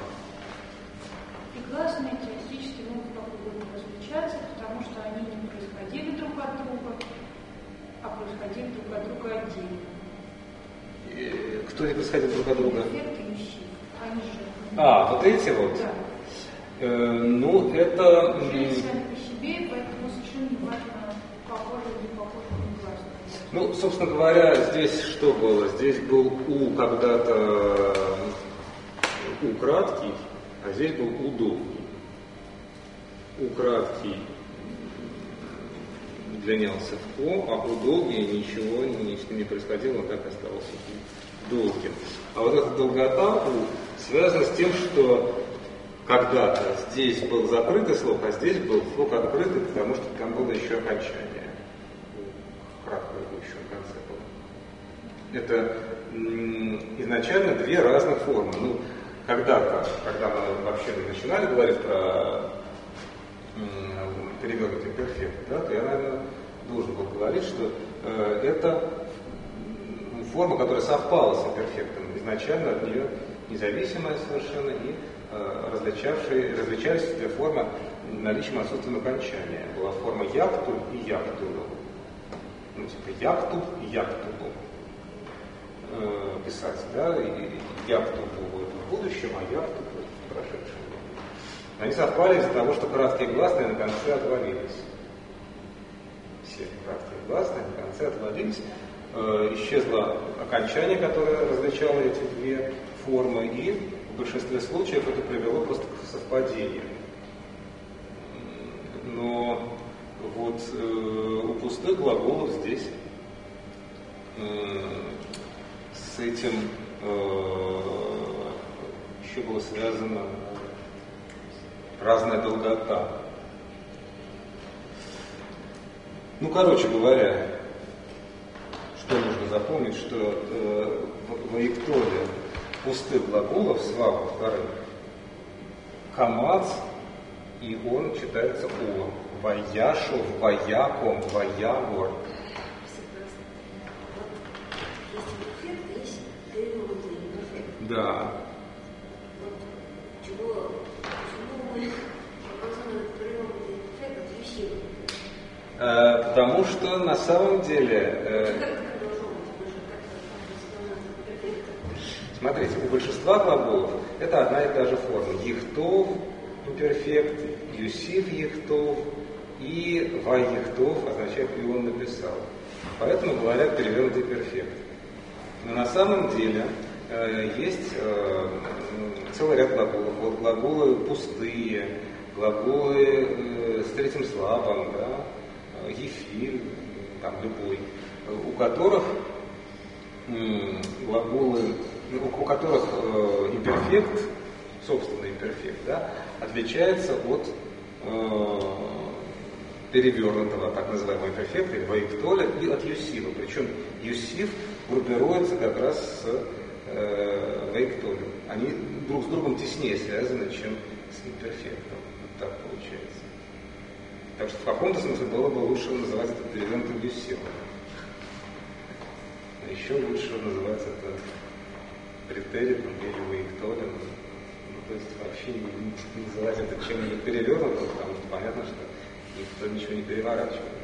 И гласные теоретически могут по-другому различаться, потому что они не происходили друг от друга, а происходили друг от друга отдельно. Кто не происходил друг от друга? Эффект и Юсиф. Они же. Вот эти вот? Да. Ну, это... Жили сами по себе, поэтому совершенно не важно, похоже или не похоже на гласные. Ну, собственно говоря, здесь что было? Здесь был У когда-то У краткий, а здесь был У долгий. У краткий длинялся в О, а У долгий ничего с ним не происходило, он так оставался долгим. А вот эта долгота У связана с тем, что когда-то здесь был закрытый слог, а здесь был слог открытый, потому что там было еще окончание. Краткое еще в конце было. Это изначально две разных формы. Ну, когда-то, когда мы вообще начинали говорить про перевернутый перфект, да, то я, наверное, должен был говорить, что это форма, которая совпала с имперфектом. Изначально от нее независимая совершенно и различались две формы наличием отсутствием окончания. Была форма яктуль и яктулю. Ну, типа яктуб и яктубу писать, да, и яктубу будет в будущем, а яктубу в прошедшем. Они совпали из-за того, что краткие гласные на конце отвалились. Все краткие гласные на конце отвалились. Исчезло окончание, которое различало эти две формы, и в большинстве случаев это привело просто к совпадению. Но вот у пустых глаголов здесь с этим еще было связано разная долгота. Ну, короче говоря, что нужно запомнить, что в Иктоле пустых глаголов слава вторых хамац, и он читается о. Ваяшов, ваяком, ваягор. Да. Потому что на самом деле, смотрите, у большинства глаголов это одна и та же форма. Ехтов, имперфект, юсиф ехтов и ваехтов означает «и он написал». Поэтому говорят перевернутый перфект. Но на самом деле есть целый ряд глаголов. Вот глаголы пустые, глаголы с третьим слабом, да, ефиль, там любой, у которых глаголы, у которых имперфект, собственный имперфект, да, отличается от перевернутого, так называемого имперфекта, или ваиктоля, и от юсива. Причем юсив группируется как раз с ваиктолем. Они друг с другом теснее связаны, чем с имперфектом. Вот так получается. Так что в каком-то смысле было бы лучше называть это перевернутым юсивом. А еще лучше называть это претеритом или ваиктолем. Ну, то есть вообще не называть это чем-нибудь перевернутым, потому что понятно, что никто ничего не переворачивает.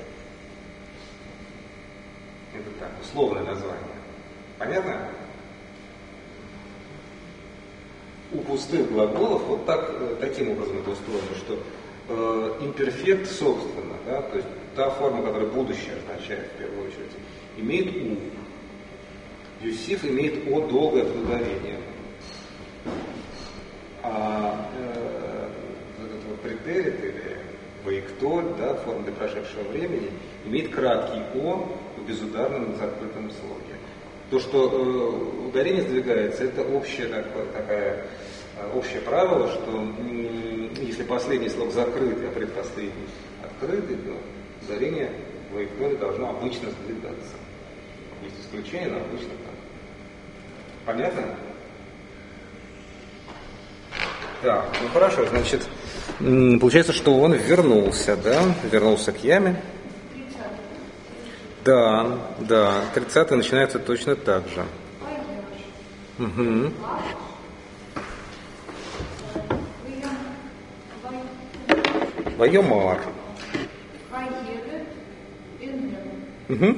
Это так, условное название. Понятно? У пустых глаголов вот таким образом это устроено, что имперфект собственно, да, то есть та форма, которая будущее означает в первую очередь, имеет «у». Юсиф имеет «о» долгое от ударения. А этот вот претерит или ваиктоль, да, форма для прошедшего времени, имеет краткий «о» в безударном закрытом слоге. То, что ударение сдвигается, это общее правило, что если последний слог закрытый, а предпоследний открытый, то ударение в ваиктоле должно обычно сдвигаться. Есть исключения, но обычно так. Понятно? Так, ну хорошо, значит, получается, что он вернулся, да? Вернулся к яме. Да, 30-й начинается точно так же. Угу. Вайомар. Угу.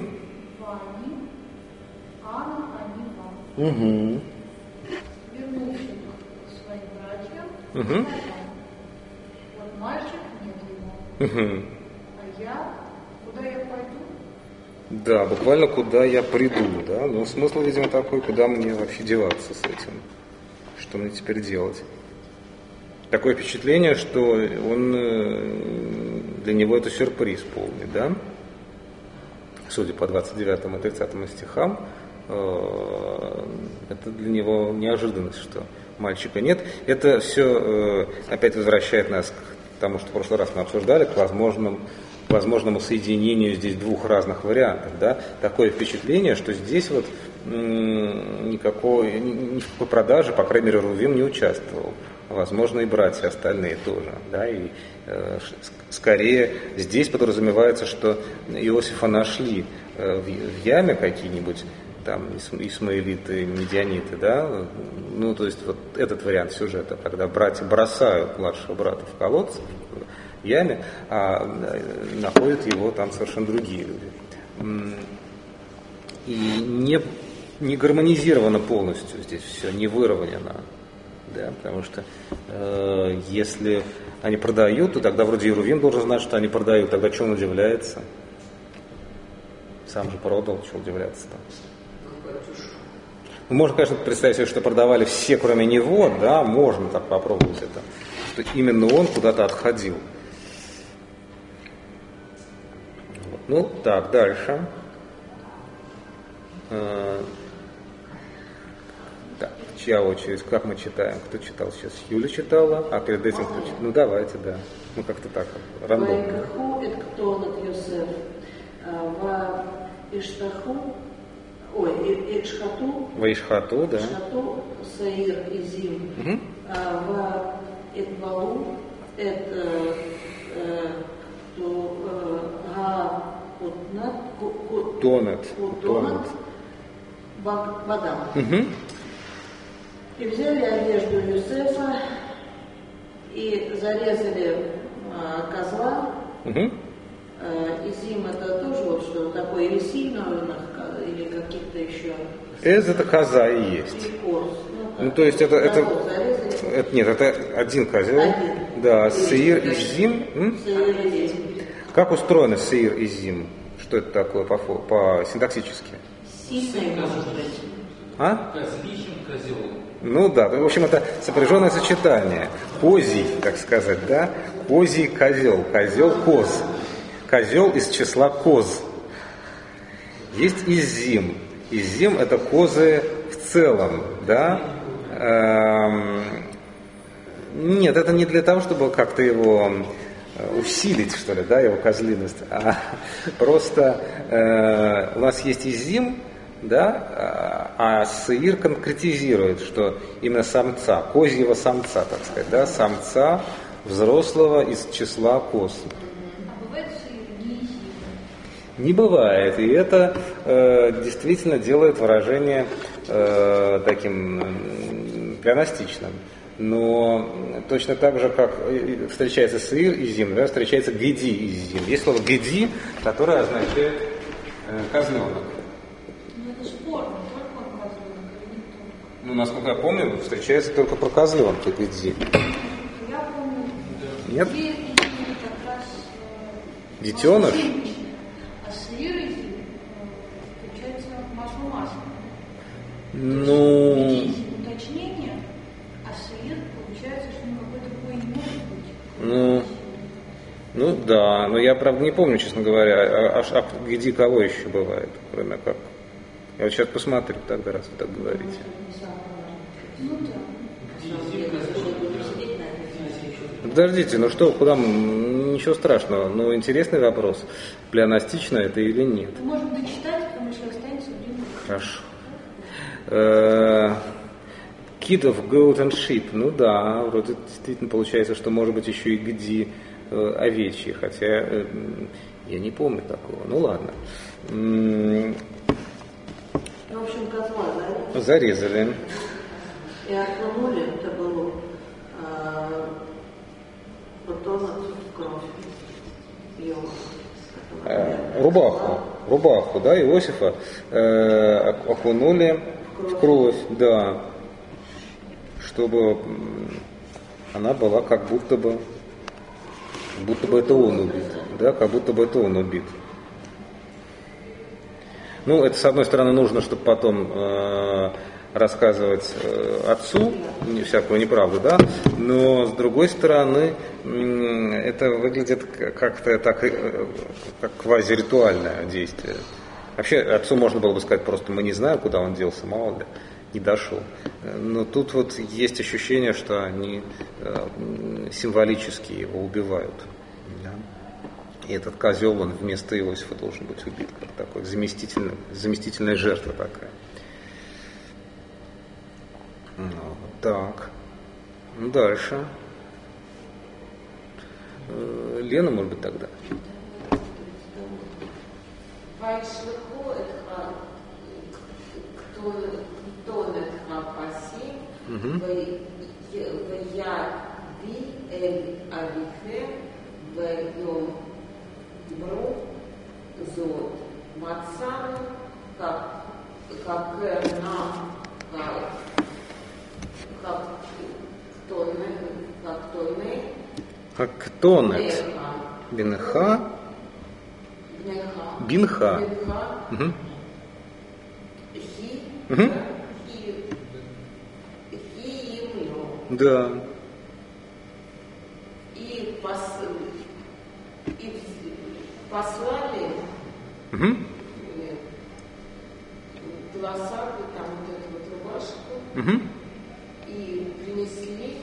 Угу. Вернулся к своим братьям. Угу. Вот мальчик нет его. Угу. А я? Куда я пойду? Да, буквально куда я приду, да? Но смысл, видимо, такой, куда мне вообще деваться с этим? Что мне теперь делать? Такое впечатление, что он для него это сюрприз полный, да? Судя по 29 и 30 стихам, это для него неожиданность, что мальчика нет. Это все опять возвращает нас к тому, что в прошлый раз мы обсуждали, к возможному соединению здесь двух разных вариантов. Да? Такое впечатление, что здесь вот никакой продажи, по крайней мере, Рувим не участвовал. Возможно, и братья остальные тоже. Да? И скорее здесь подразумевается, что Иосифа нашли в яме какие-нибудь там исмаилиты, медианиты, да, ну, то есть вот этот вариант сюжета, когда братья бросают младшего брата в колодец, в яме, а находят его там совершенно другие люди. И не гармонизировано полностью здесь все, не выровнено, да, потому что если они продают, то тогда вроде Ерувим должен знать, что они продают, тогда что он удивляется? Сам же продал, что удивляться-то? Ну, можно, конечно, представить себе, что продавали все, кроме него, да, можно так попробовать это, что именно он куда-то отходил. Вот. Ну, так, дальше. Так, чья очередь? Как мы читаем? Кто читал сейчас? Юля читала, а перед этим кто читал? Ну, давайте, да. Ну, как-то так, рандомно. Ваишхату, да. Ишхату, Саир и Зим, в Этвалу, Тонет. Бадам. И взяли одежду Юсефа и зарезали козла. Изим это тоже вот что такое, или сильного, или каких-то еще. Это коза и есть. Ну, то есть это нет, это один козел. Да, Сеир и Зим. Как устроено Сеир и Зим? Что это такое по синтаксически? Сильный, может быть. А? Ну да, в общем, это сопряженное сочетание. Козий, так сказать, да? Козий козел, козел коз. Козел из числа коз. Есть изим. Изим это козы в целом, да? Нет, это не для того, чтобы как-то его усилить, что ли, да, его козлиность, а просто у нас есть изим, да, а сеир конкретизирует, что именно самца, козьего самца, так сказать, да, самца взрослого из числа коз. А бывает сеир не изим? Не бывает, и это действительно делает выражение таким плеонастичным. Но точно так же, как встречается сеир и зим, да, встречается геди и зим. Есть слово геди, которое означает козленок. Ну это спорно, только козленок или не только. Ну, насколько я помню, встречается только про козленки геди. Я помню, Нет? сеир и зим как раз Детеныш? а сеир и зим получается масло. Ну... Уточнение, а сеир получается, что ну какой-то другой не может быть. Ну да, но я, правда, не помню, честно говоря, а где кого еще бывает, кроме как. Я вот сейчас посмотрю тогда, раз вы так говорите. Ну да. Подождите, ну что, куда, ничего страшного, но интересный вопрос, плеонастично это или нет. Мы можем дочитать, потому что останется время. Хорошо. Kid of goat and sheep, ну да, вроде действительно получается, что может быть еще и гди овечьи, хотя я не помню такого, ну ладно. В общем, козла Зарезали. и окунули, это было потом в кровь его. Рубаху, да, Иосифа окунули в кровь, да, чтобы она была как будто бы это он убит, да, как будто бы это он убит. Ну, это, с одной стороны, нужно, чтобы потом рассказывать отцу всякую неправду, да, но с другой стороны, это выглядит как-то так, как квазиритуальное действие. Вообще, отцу можно было бы сказать просто, мы не знаем, куда он делся, мало ли, не дошел. Но тут вот есть ощущение, что они символически его убивают. Да? И этот козел, он вместо Иосифа должен быть убит, как такой заместительная жертва такая. Ну, так. Дальше. Лена, может быть, тогда. тонет хапаси, ваяви эль авихе, вайом бру зод. Мацану, как тонет. Бинха. Бинха. Угу. Угу. Да. И послали полосатую там вот эту вот рубашку и принесли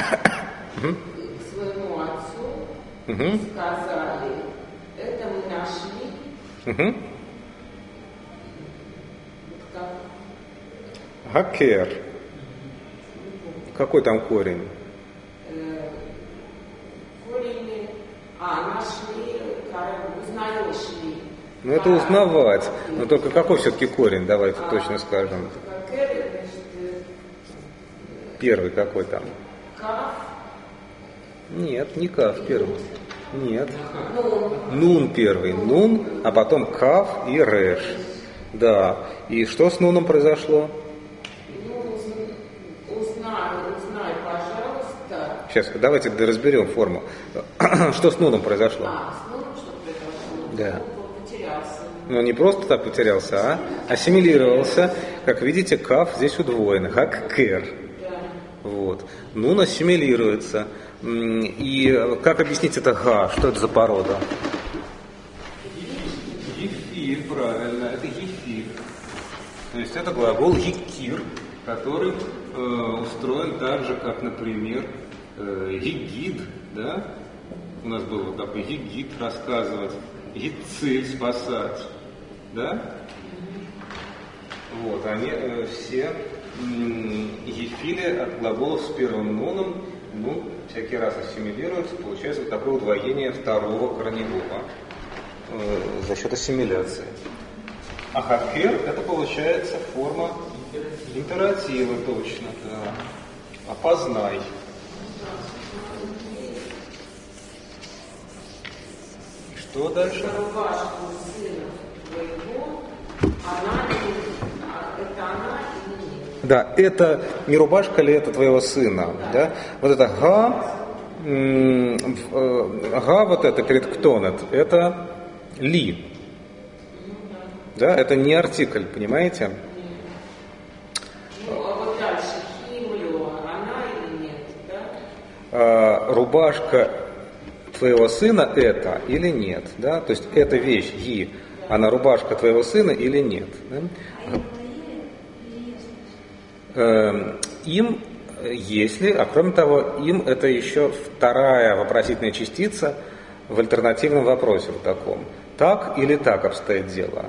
к своему отцу, сказали, это мы нашли. Хакер. Какой там корень? Корень, нашли, узнаешь ли. Ну это узнавать. Но только какой все-таки корень? Давайте точно скажем. Первый какой там? Каф. Нет, не каф первый. Нет. Нун первый. Нун, а потом каф и реш. Да. И что с нуном произошло? Узнай, пожалуйста. Сейчас, давайте разберем форму. Что с нуном произошло? С нуном что произошло? Да. Он потерялся. Но не просто так потерялся, а ассимилировался. Как видите, каф здесь удвоен. Хаккер. Вот. Нун ассимилируется. И как объяснить это га? Что это за порода? Ефир, правильно, это ефир. То есть это глагол екир, который устроен так же, как, например, егид, да? У нас был вот такой егид рассказывать, гидциль спасать, да? Вот, они все ефили от глаголов с первым нуном, ну, всякий раз ассимилируются, получается вот такое удвоение второго корневого за счет ассимиляции. А хакер это получается форма императива, точно, да. Опознай. И что дальше? Рубашку сына твоего, это она или нет? Да, это не рубашка ли это твоего сына, да? Вот это га вот это перед ктонет, это ли. Да, это не артикль, понимаете? Ну, а вот дальше, химлю, она или нет, да? Рубашка твоего сына это или нет, да? То есть эта вещь, ги, она рубашка твоего сына или нет? Да? Им, если, а кроме того, им это еще вторая вопросительная частица в альтернативном вопросе в таком. Так или так обстоит дело?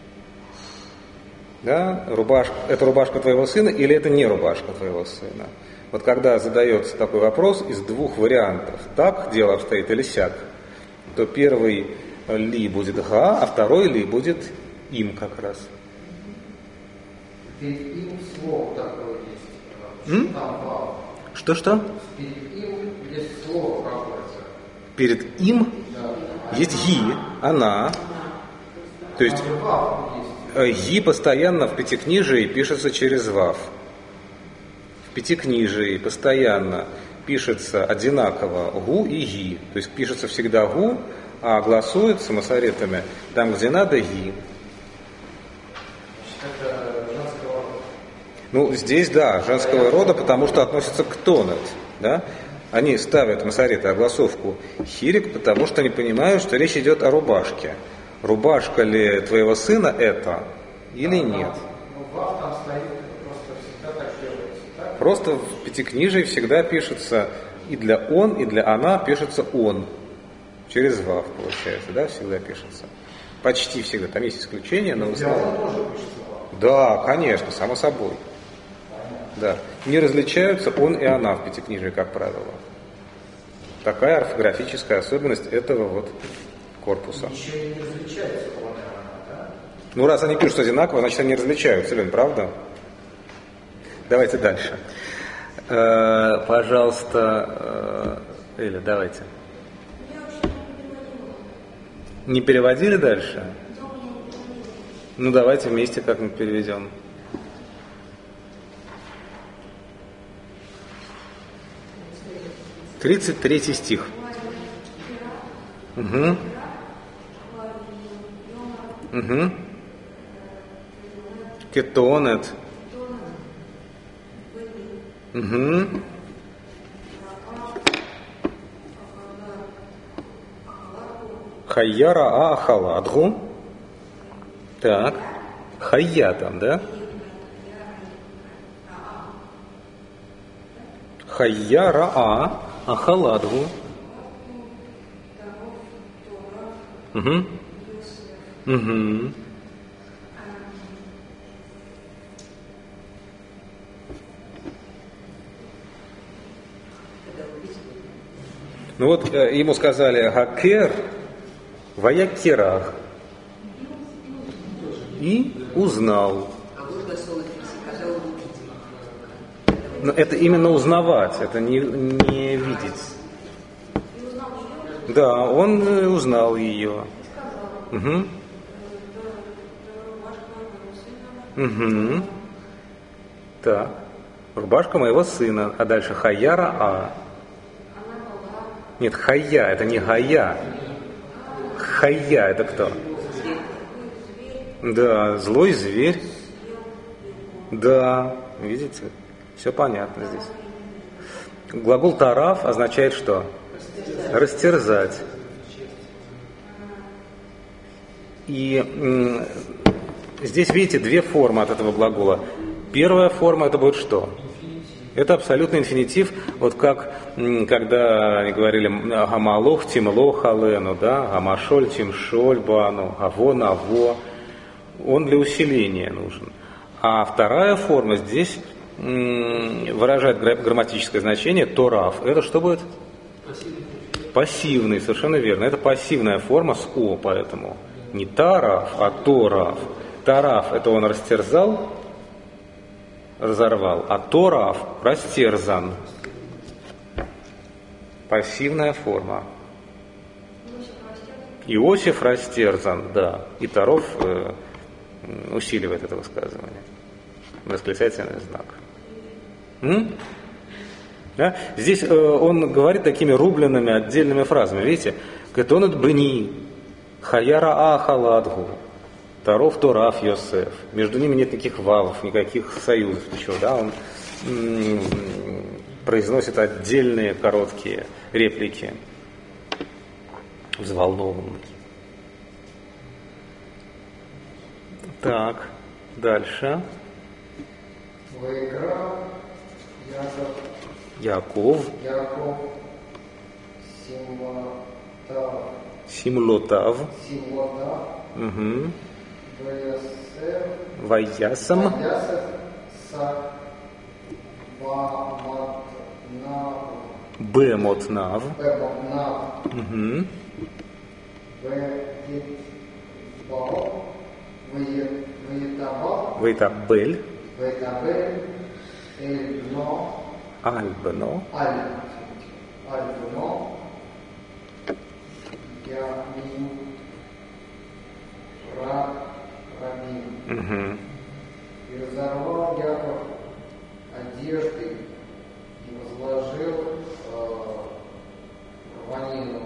Да? Это рубашка твоего сына или это не рубашка твоего сына? Вот когда задается такой вопрос из двух вариантов, так дело обстоит или сяк, то первый ли будет га, а второй ли будет им как раз. Перед им слово такое есть. Там вау. Что? Перед им есть слово какое-то. Перед им есть ги, она. То есть ги постоянно в пятикнижии пишется через вав. В пятикнижии постоянно пишется одинаково гу и ги. То есть пишется всегда гу, а гласуется масоретами там, где надо ги. Это женского рода. Ну, здесь, да, женского рода, потому что относится к тонет, да? Они ставят масореты огласовку хирик, потому что они понимают, что речь идет о рубашке. Рубашка ли твоего сына это или нет? Ну, вав там стоит, просто всегда так делается, так? Просто в пятикнижии всегда пишется и для он, и для она пишется он. Через вав, получается, да, всегда пишется. Почти всегда. Там есть исключения, но в основном... тоже пишется вав. Да, конечно, само собой. Да. Не различаются он и она в пятикнижии, как правило. Такая орфографическая особенность этого вот корпуса. Еще и не различается он и она, да? Ну, раз они пишут одинаково, значит, они различаются, Лен, правда? Давайте дальше. Пожалуйста, Эля, давайте. Не переводили дальше? Ну, давайте вместе как-нибудь переведем. «33 стих. Угу. Угу. Кетонет. Угу. Хайяра ахаладгу. Так. Хайя там, да? Хайяра ахаладгу. Угу. Угу. Ну вот ему сказали «Хакер ваякерах» и узнал. Но это именно узнавать, это не видеть. Да, он узнал ее. Угу. Угу. Так. Рубашка моего сына. А дальше Хаяра Нет, Хайя, это не Гая. Хайя, это кто? Да, злой зверь. Да, видите? Все понятно здесь. Глагол тараф означает что? Растерзать. И здесь, видите, две формы от этого глагола. Первая форма это будет что? Это абсолютный инфинитив, вот как когда они говорили «гамалох тимло халену», да, «гамашоль тимшоль бану», «гаво наво», он для усиления нужен. А вторая форма здесь выражает грамматическое значение «тораф». Это что будет? Пассивный, совершенно верно. Это пассивная форма с «о», поэтому не «тараф», а «тораф». «Тараф» — это он растерзал, разорвал, а тораф растерзан. Пассивная форма. Иосиф растерзан, да. И Таров усиливает это высказывание. Восклицательный знак. Да? Здесь он говорит такими рубленными отдельными фразами. Видите? Кетонет бни, хаяра ахаладгу. Таров Тораф Йосеф. Между ними нет никаких вавов, никаких союзов, ничего. Да? Он произносит отдельные короткие реплики. Взволнованный. Так, дальше. Выиграл Яков. Симлотав. Угу. Ваясам. Бемотнав. Угу. Вейтабель. Альбно. Угу. И разорвал Яков одежды и возложил рванину.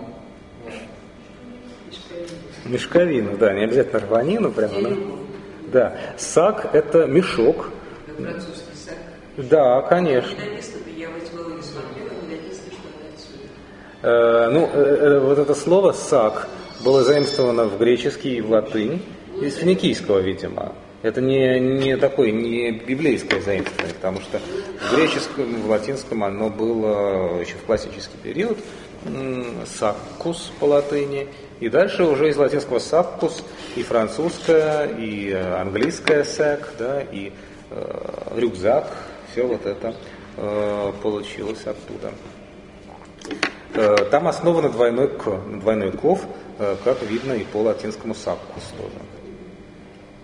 Мешковину, да, не обязательно рванину прямо, да? Да. Сак – это мешок. Французский сак. Да, конечно. Не написано, я возьму и смотрю, не написано, что это отсюда. Вот это слово «сак» было заимствовано в греческий и в латынь, из финикийского, видимо. Это не такое, не библейское заимствование, потому что в греческом, в латинском оно было еще в классический период, «саккус» по латыни, и дальше уже из латинского «саккус» и французское, и английское «сак», да, и рюкзак, все вот это получилось оттуда. Там основано двойной «ков», как видно и по латинскому «саккус» тоже.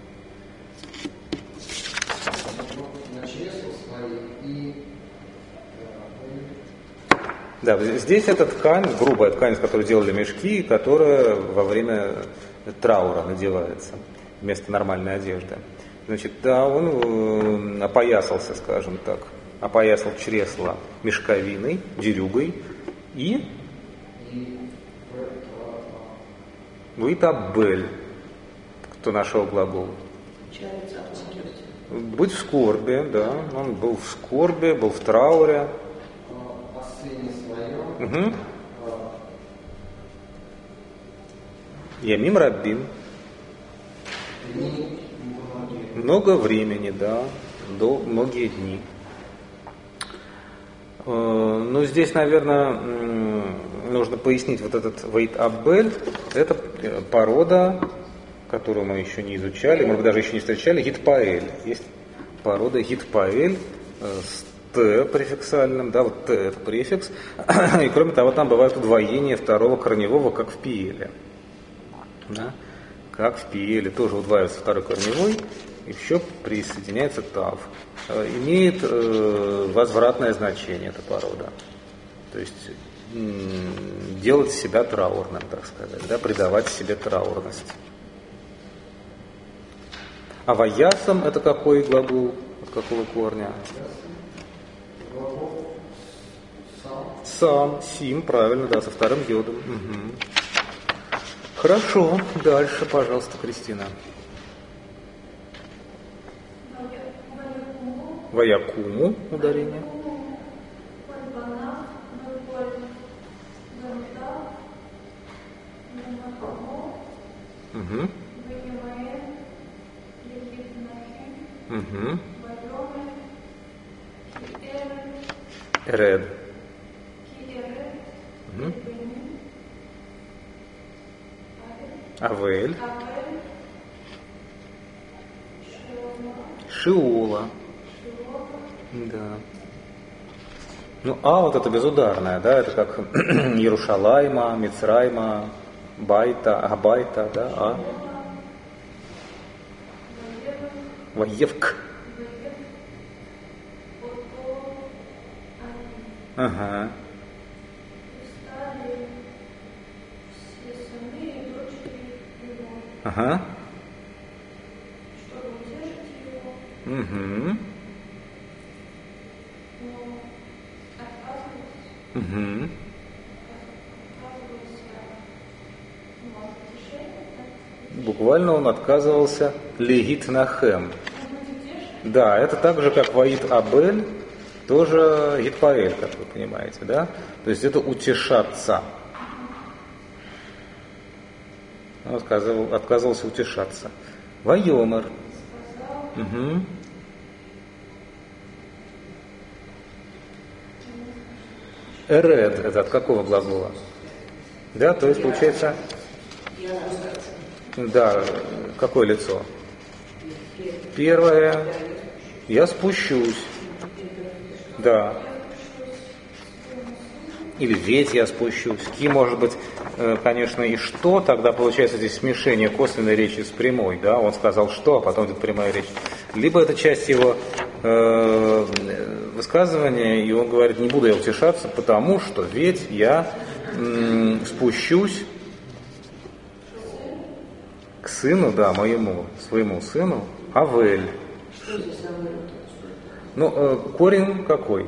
Да, здесь эта ткань, грубая ткань, из которой делали мешки, которая во время траура надевается вместо нормальной одежды. Значит, да, он опоясался, скажем так, опоясал чресло мешковиной, дерюгой и витабель. Кто нашел глагол? Быть в скорби, да. Он был в скорби, был в трауре. О сыне своем. Угу. Ямим Раббим. Много времени, да, до многие дни. Ну, здесь, наверное, нужно пояснить вот этот вейт-аббель. Это порода, которую мы еще не изучали, может быть, даже еще не встречали, гитпаэль. Есть порода гитпаэль с т префиксальным, да, вот т это префикс. И кроме того, там бывает удвоение второго корневого, как в пиеле. Да? Как в пиеле, тоже удваивается второй корневой, и еще присоединяется тав. Имеет возвратное значение эта порода. То есть делать себя траурным, так сказать, да, придавать себе траурность. А ваясам это какой глагол? От какого корня? Сам, сим, правильно, да, со вторым йодом. Угу. Хорошо, дальше, пожалуйста, Кристина. Ваякуму ударение. Угу. Угу. Ред. Угу. Авель. Шиола. Да. Ну, а вот это безударная, да, это как Иерушалайма, Мицрайма, Байта, Абайта, да, а. Ваевк. Ага. Ага. Угу. Угу. Буквально он отказывался легит нахем. Да, это так же, как ваит абель, тоже гитпаэль, как вы понимаете, да? То есть это утешаться. Он отказывался утешаться. Вайомер. Угу. Эред, это от какого глагола? Да, то есть получается... Да, какое лицо? Первое. Я спущусь. Да. Или ведь я спущусь. Ки может быть, конечно, и что, тогда получается здесь смешение косвенной речи с прямой, да, он сказал что, а потом идет прямая речь. Либо это часть его высказывания, и он говорит, не буду я утешаться, потому что ведь я спущусь к сыну, да, моему, своему сыну, Авель. Ну, корень какой?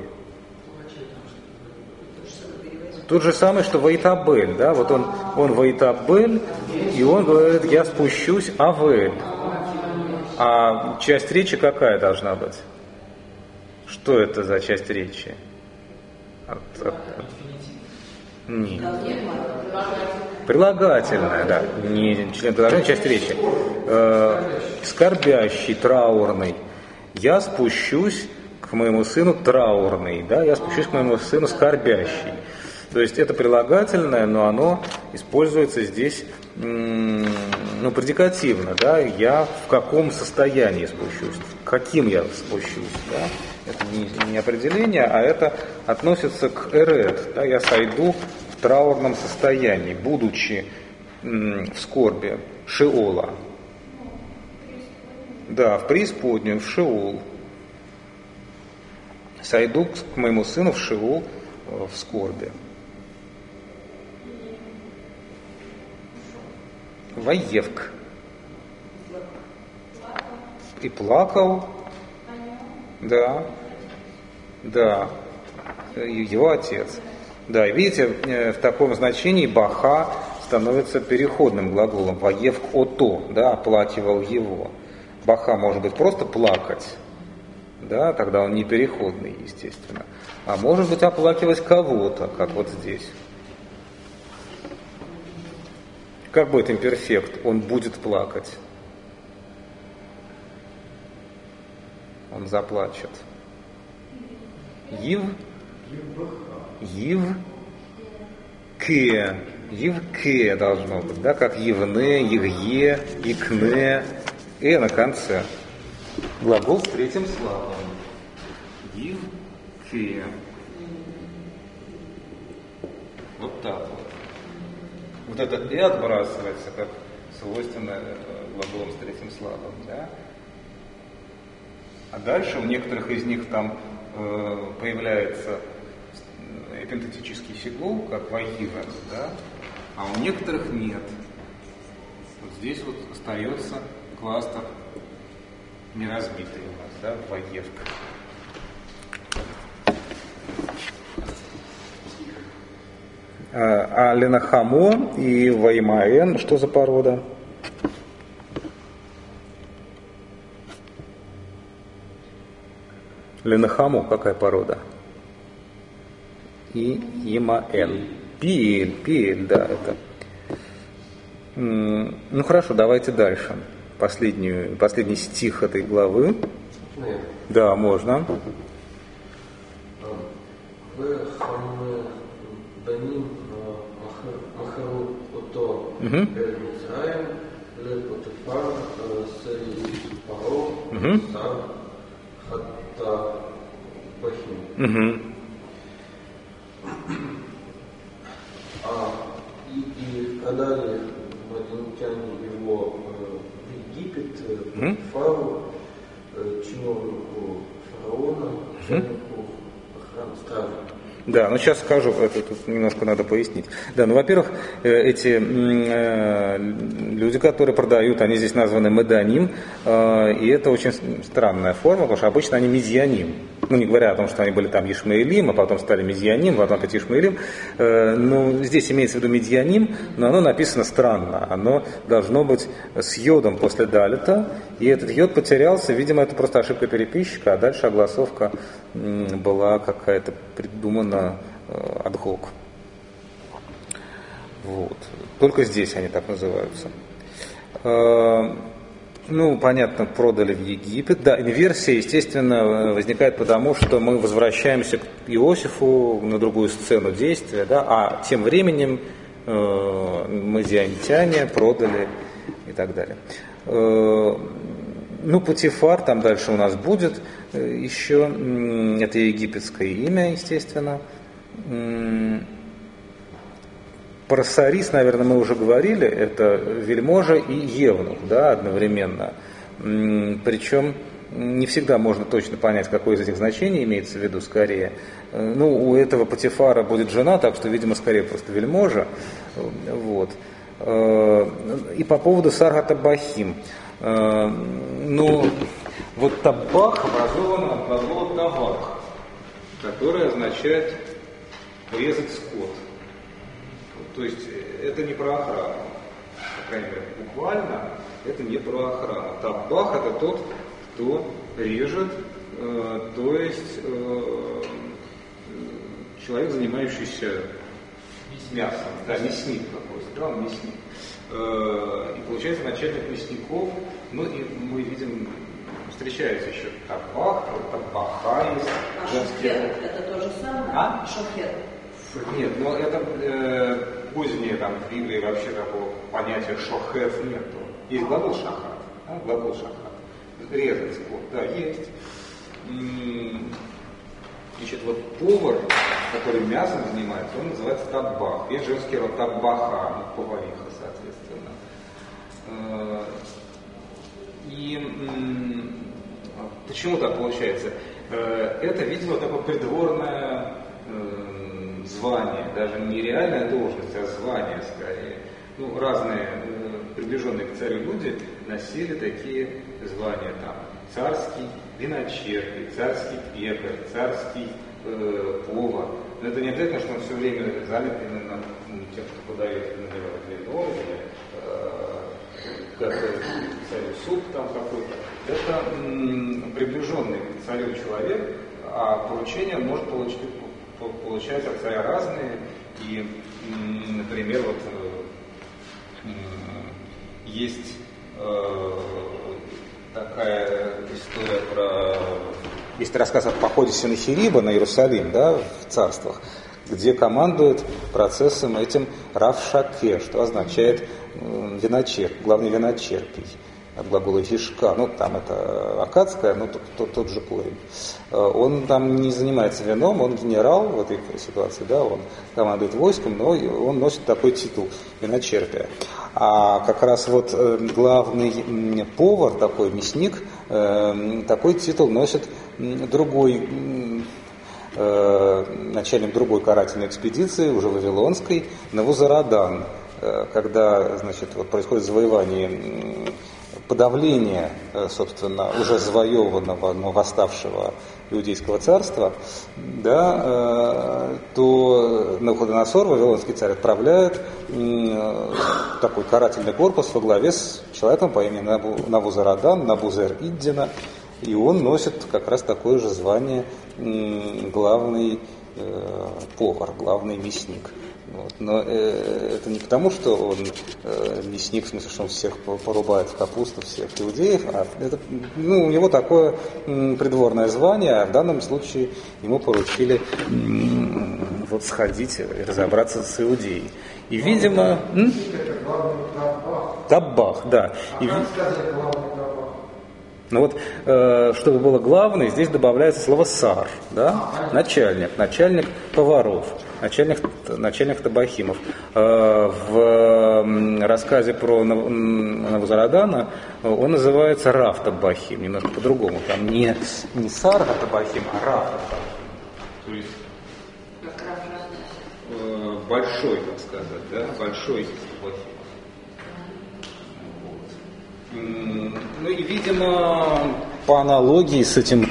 Тот же самый, что Ваитабель, да, вот он Ваитабель, и он говорит, я спущусь, Авель. А часть речи какая должна быть? Что это за часть речи? Нет. Прилагательная, да, не член предложения, часть речи. Скорбящий, траурный. Я спущусь к моему сыну траурный, да, я спущусь к моему сыну скорбящий. То есть это прилагательное, но оно используется здесь, ну, предикативно, да, я в каком состоянии спущусь, каким я спущусь, да. Это не определение, а это относится к эред, да, я сойду в траурном состоянии, будучи в скорби, шеола. Да, в преисподнюю, в шеол. Сойду к моему сыну в Шиул в скорби. Ваевк. И плакал. Да. Да. Его отец. Да, и видите, в таком значении баха становится переходным глаголом. Ваевк ото, да, оплакивал его. Баха может быть просто плакать, да, тогда он не переходный, естественно. А может быть оплакивать кого-то, как вот здесь. Как будет имперфект? Он будет плакать. Он заплачет. Ив Евке должно быть, да, как Евне, Еве, Икне, на конце. Глагол с третьим слогом. Евке. Вот так вот. Вот это отбрасывается, как свойственно глаголом с третьим слогом, да. А дальше у некоторых из них там появляется эпентетический сигул, как воивен, да, а у некоторых нет. Вот здесь вот остается кластер неразбитый у нас, да, воевка. А ленахамо и ваймаэн, что за порода? Ленахамо, какая порода? И Имаэн. Пиэль, да, это. Ну хорошо, давайте дальше. Последний стих этой главы. Нет. Да, можно. И когда мадианитяне его в Египет, Фару, чиновнику фараона, начальнику охраны стражи. Да, ну сейчас скажу, это тут немножко надо пояснить. Да, ну, во-первых, эти люди, которые продают, они здесь названы меданим, и это очень странная форма, потому что обычно они мидьяним. Ну, не говоря о том, что они были там Ишмаэлим, а потом стали Мидьяним, потом опять Ишмаэлим. Ну, здесь имеется в виду Мидьяним, но оно написано странно. Оно должно быть с йодом после далита, и этот йод потерялся, видимо, это просто ошибка переписчика, а дальше огласовка была какая-то придумана ад-хок. Вот. Только здесь они так называются. Ну, понятно, продали в Египет. Да, инверсия, естественно, возникает потому, что мы возвращаемся к Иосифу на другую сцену действия, да, а тем временем мадианитяне продали и так далее. Ну, Путифар там дальше у нас будет еще, это египетское имя, естественно. Про Сарис, наверное, мы уже говорили, это вельможа и евнух, да, одновременно. Причем не всегда можно точно понять, какое из этих значений имеется в виду скорее. Ну, у этого Путифара будет жена, так что, видимо, скорее просто вельможа. Вот. И по поводу Сарга Табахим. Ну, вот табах образован от глагола табак, который означает резать скот. То есть это не про охрану, по крайней мере, буквально это не про охрану. Табах это тот, кто режет, то есть человек, занимающийся мясом, да, мясник какой-то, да, он мясник. И получается начальник мясников, ну и мы видим, встречается еще табах, табаха есть. А шохер это то же самое? А? Шохер. Нет, но это позднее там в Библии вообще такого понятия шохет нету. Есть глагол шахат, да? Глагол шахат. Резать скот, да, есть. Значит, вот повар, который мясом занимается, он называется табах. Есть женский род табаха, повариха, соответственно. И почему так получается? это, видимо, такое придворное звание, даже не реальная должность, а звание скорее. Ну, разные приближенные к царю люди носили такие звания, там, царский виночерпий, царский пекарь, царский повар. Но это не обязательно, что он все время занят именно тем, что подает вино, или готовит царю суп там какой-то. Это приближенный к царю человек, а поручения может получать от царя разные. И, например, вот есть такая история про... Есть рассказ о походе Сенахериба на Иерусалим, да, в царствах, где командует процессом этим Рав Шаке, что означает виночерп, главный виночерпий, от глагола фишка, ну там это аккадское, но тот же корень. Он там не занимается вином, он генерал в этой ситуации, да, он командует войском, но он носит такой титул виночерпия. А как раз вот главный повар, такой мясник, такой титул носит другой начальник другой карательной экспедиции, уже вавилонской, Навузарадан, когда, значит, вот происходит завоевание, подавление, собственно, уже завоеванного, но восставшего Иудейского царства, да, то Навуходоносор, вавилонский царь, отправляет такой карательный корпус во главе с человеком по имени Навузарадан, Набузер-Иддина, и он носит как раз такое же звание главный повар, главный мясник. Вот. Но это не потому, что он мясник, в смысле, что он всех порубает в капусту, всех иудеев, а это, ну, у него такое придворное звание, а в данном случае ему поручили вот сходить и разобраться с иудеей. И, видимо... Таббах, да. Но вот, чтобы было главное, здесь добавляется слово сар, да? начальник поваров, начальник табахимов. В рассказе про Навузарадана он называется Рав Табахим, немножко по-другому. Там не сар табахим, а Рав Табахим. То есть большой, так сказать, да? Большой табахим. Ну и, видимо, по аналогии с этим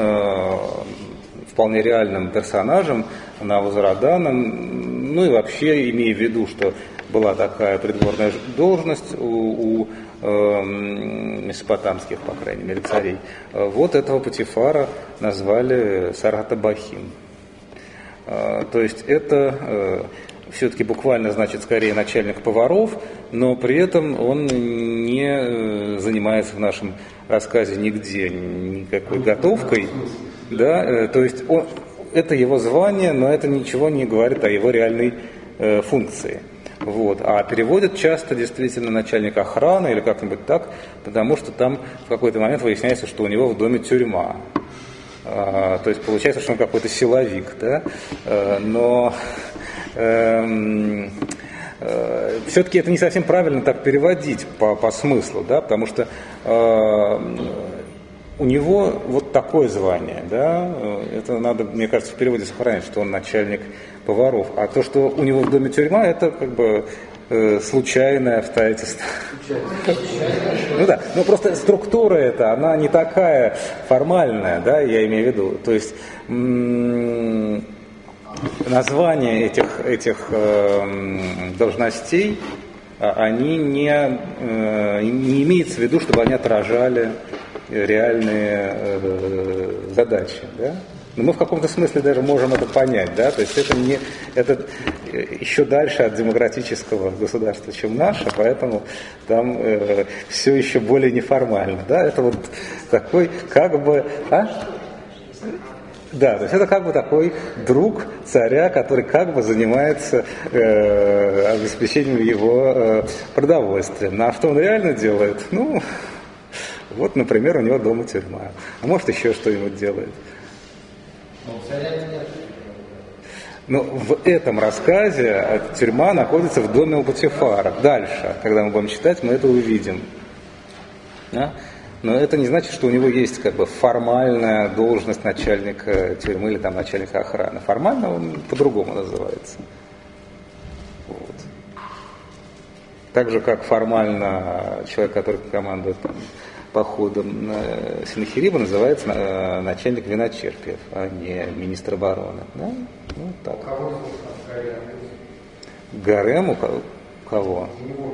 вполне реальным персонажем Навузараданом, ну и вообще имея в виду, что была такая придворная должность у месопотамских, по крайней мере, царей, вот этого Патифара назвали Сар-Табахим. То есть это... все-таки буквально значит скорее начальник поваров, но при этом он не занимается в нашем рассказе нигде никакой готовкой. Да? То есть это его звание, но это ничего не говорит о его реальной функции. Вот. А переводят часто действительно начальник охраны или как-нибудь так, потому что там в какой-то момент выясняется, что у него в доме тюрьма. То есть получается, что он какой-то силовик, да? Но все-таки это не совсем правильно так переводить по смыслу, да? Потому что у него вот такое звание, да? Это надо, мне кажется, в переводе сохранять, что он начальник поваров. А то, что у него в доме тюрьма, это как бы случайное обстоятельство. Ну да, но просто структура эта, она не такая формальная, да, я имею в виду. То есть названия этих должностей, они не имеется в виду, чтобы они отражали реальные задачи, да? Но мы в каком-то смысле даже можем это понять, да, то есть это еще дальше от демократического государства, чем наше, поэтому там все еще более неформально, да, это вот такой как бы, да, то есть это как бы такой друг царя, который как бы занимается обеспечением его продовольствием. Ну, а что он реально делает? Ну, вот, например, у него дома тюрьма, а может еще что-нибудь делает. Но в этом рассказе тюрьма находится в доме у Патифара. Дальше, когда мы будем читать, мы это увидим. Да? Но это не значит, что у него есть как бы формальная должность начальника тюрьмы или там начальника охраны. Формально он по-другому называется. Вот. Так же, как формально человек, который командует там походом на Синахириба, называется начальник виночерпиев, а не министр обороны. Да? Ну, так. Гарем у кого?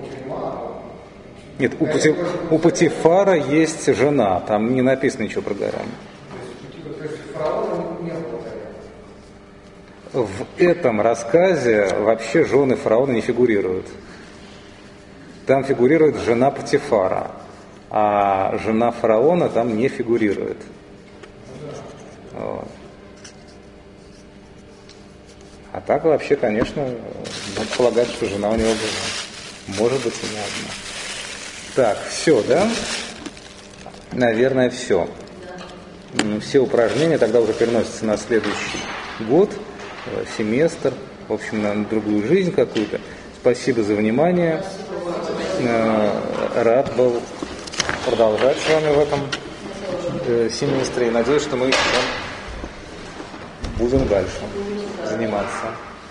Нет, у Патифара есть жена, там не написано ничего про гарем. В этом рассказе вообще жены фараона не фигурируют. Там фигурирует жена Патифара, а жена фараона там не фигурирует. Вот. А так вообще, конечно, надо полагать, что жена у него была. Может быть, и не одна. Так, все, да? Наверное, все. Все упражнения тогда уже переносятся на следующий год, семестр, в общем, на другую жизнь какую-то. Спасибо за внимание. Рад был продолжать с вами в этом семестре. И надеюсь, что мы будем дальше заниматься.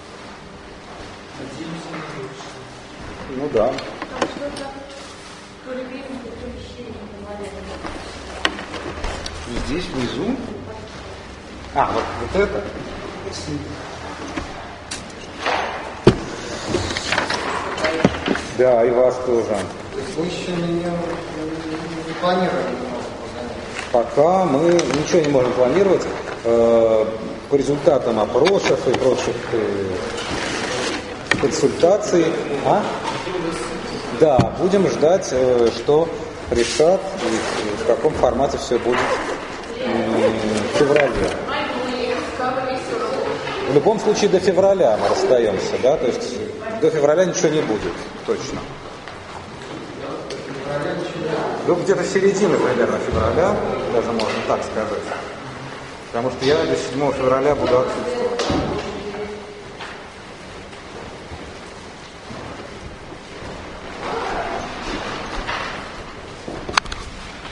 Ну да. Здесь внизу. Вот это. Да, и вас тоже. Вы еще не планировали? Пока мы ничего не можем планировать. По результатам опросов и прочих консультаций. Да, будем ждать, что решат и в каком формате все будет в феврале. В любом случае до февраля мы расстаемся, да, то есть до февраля ничего не будет, точно. Ну, где-то середина примерно февраля, даже можно так сказать. Потому что я до 7 февраля буду отсутствовать.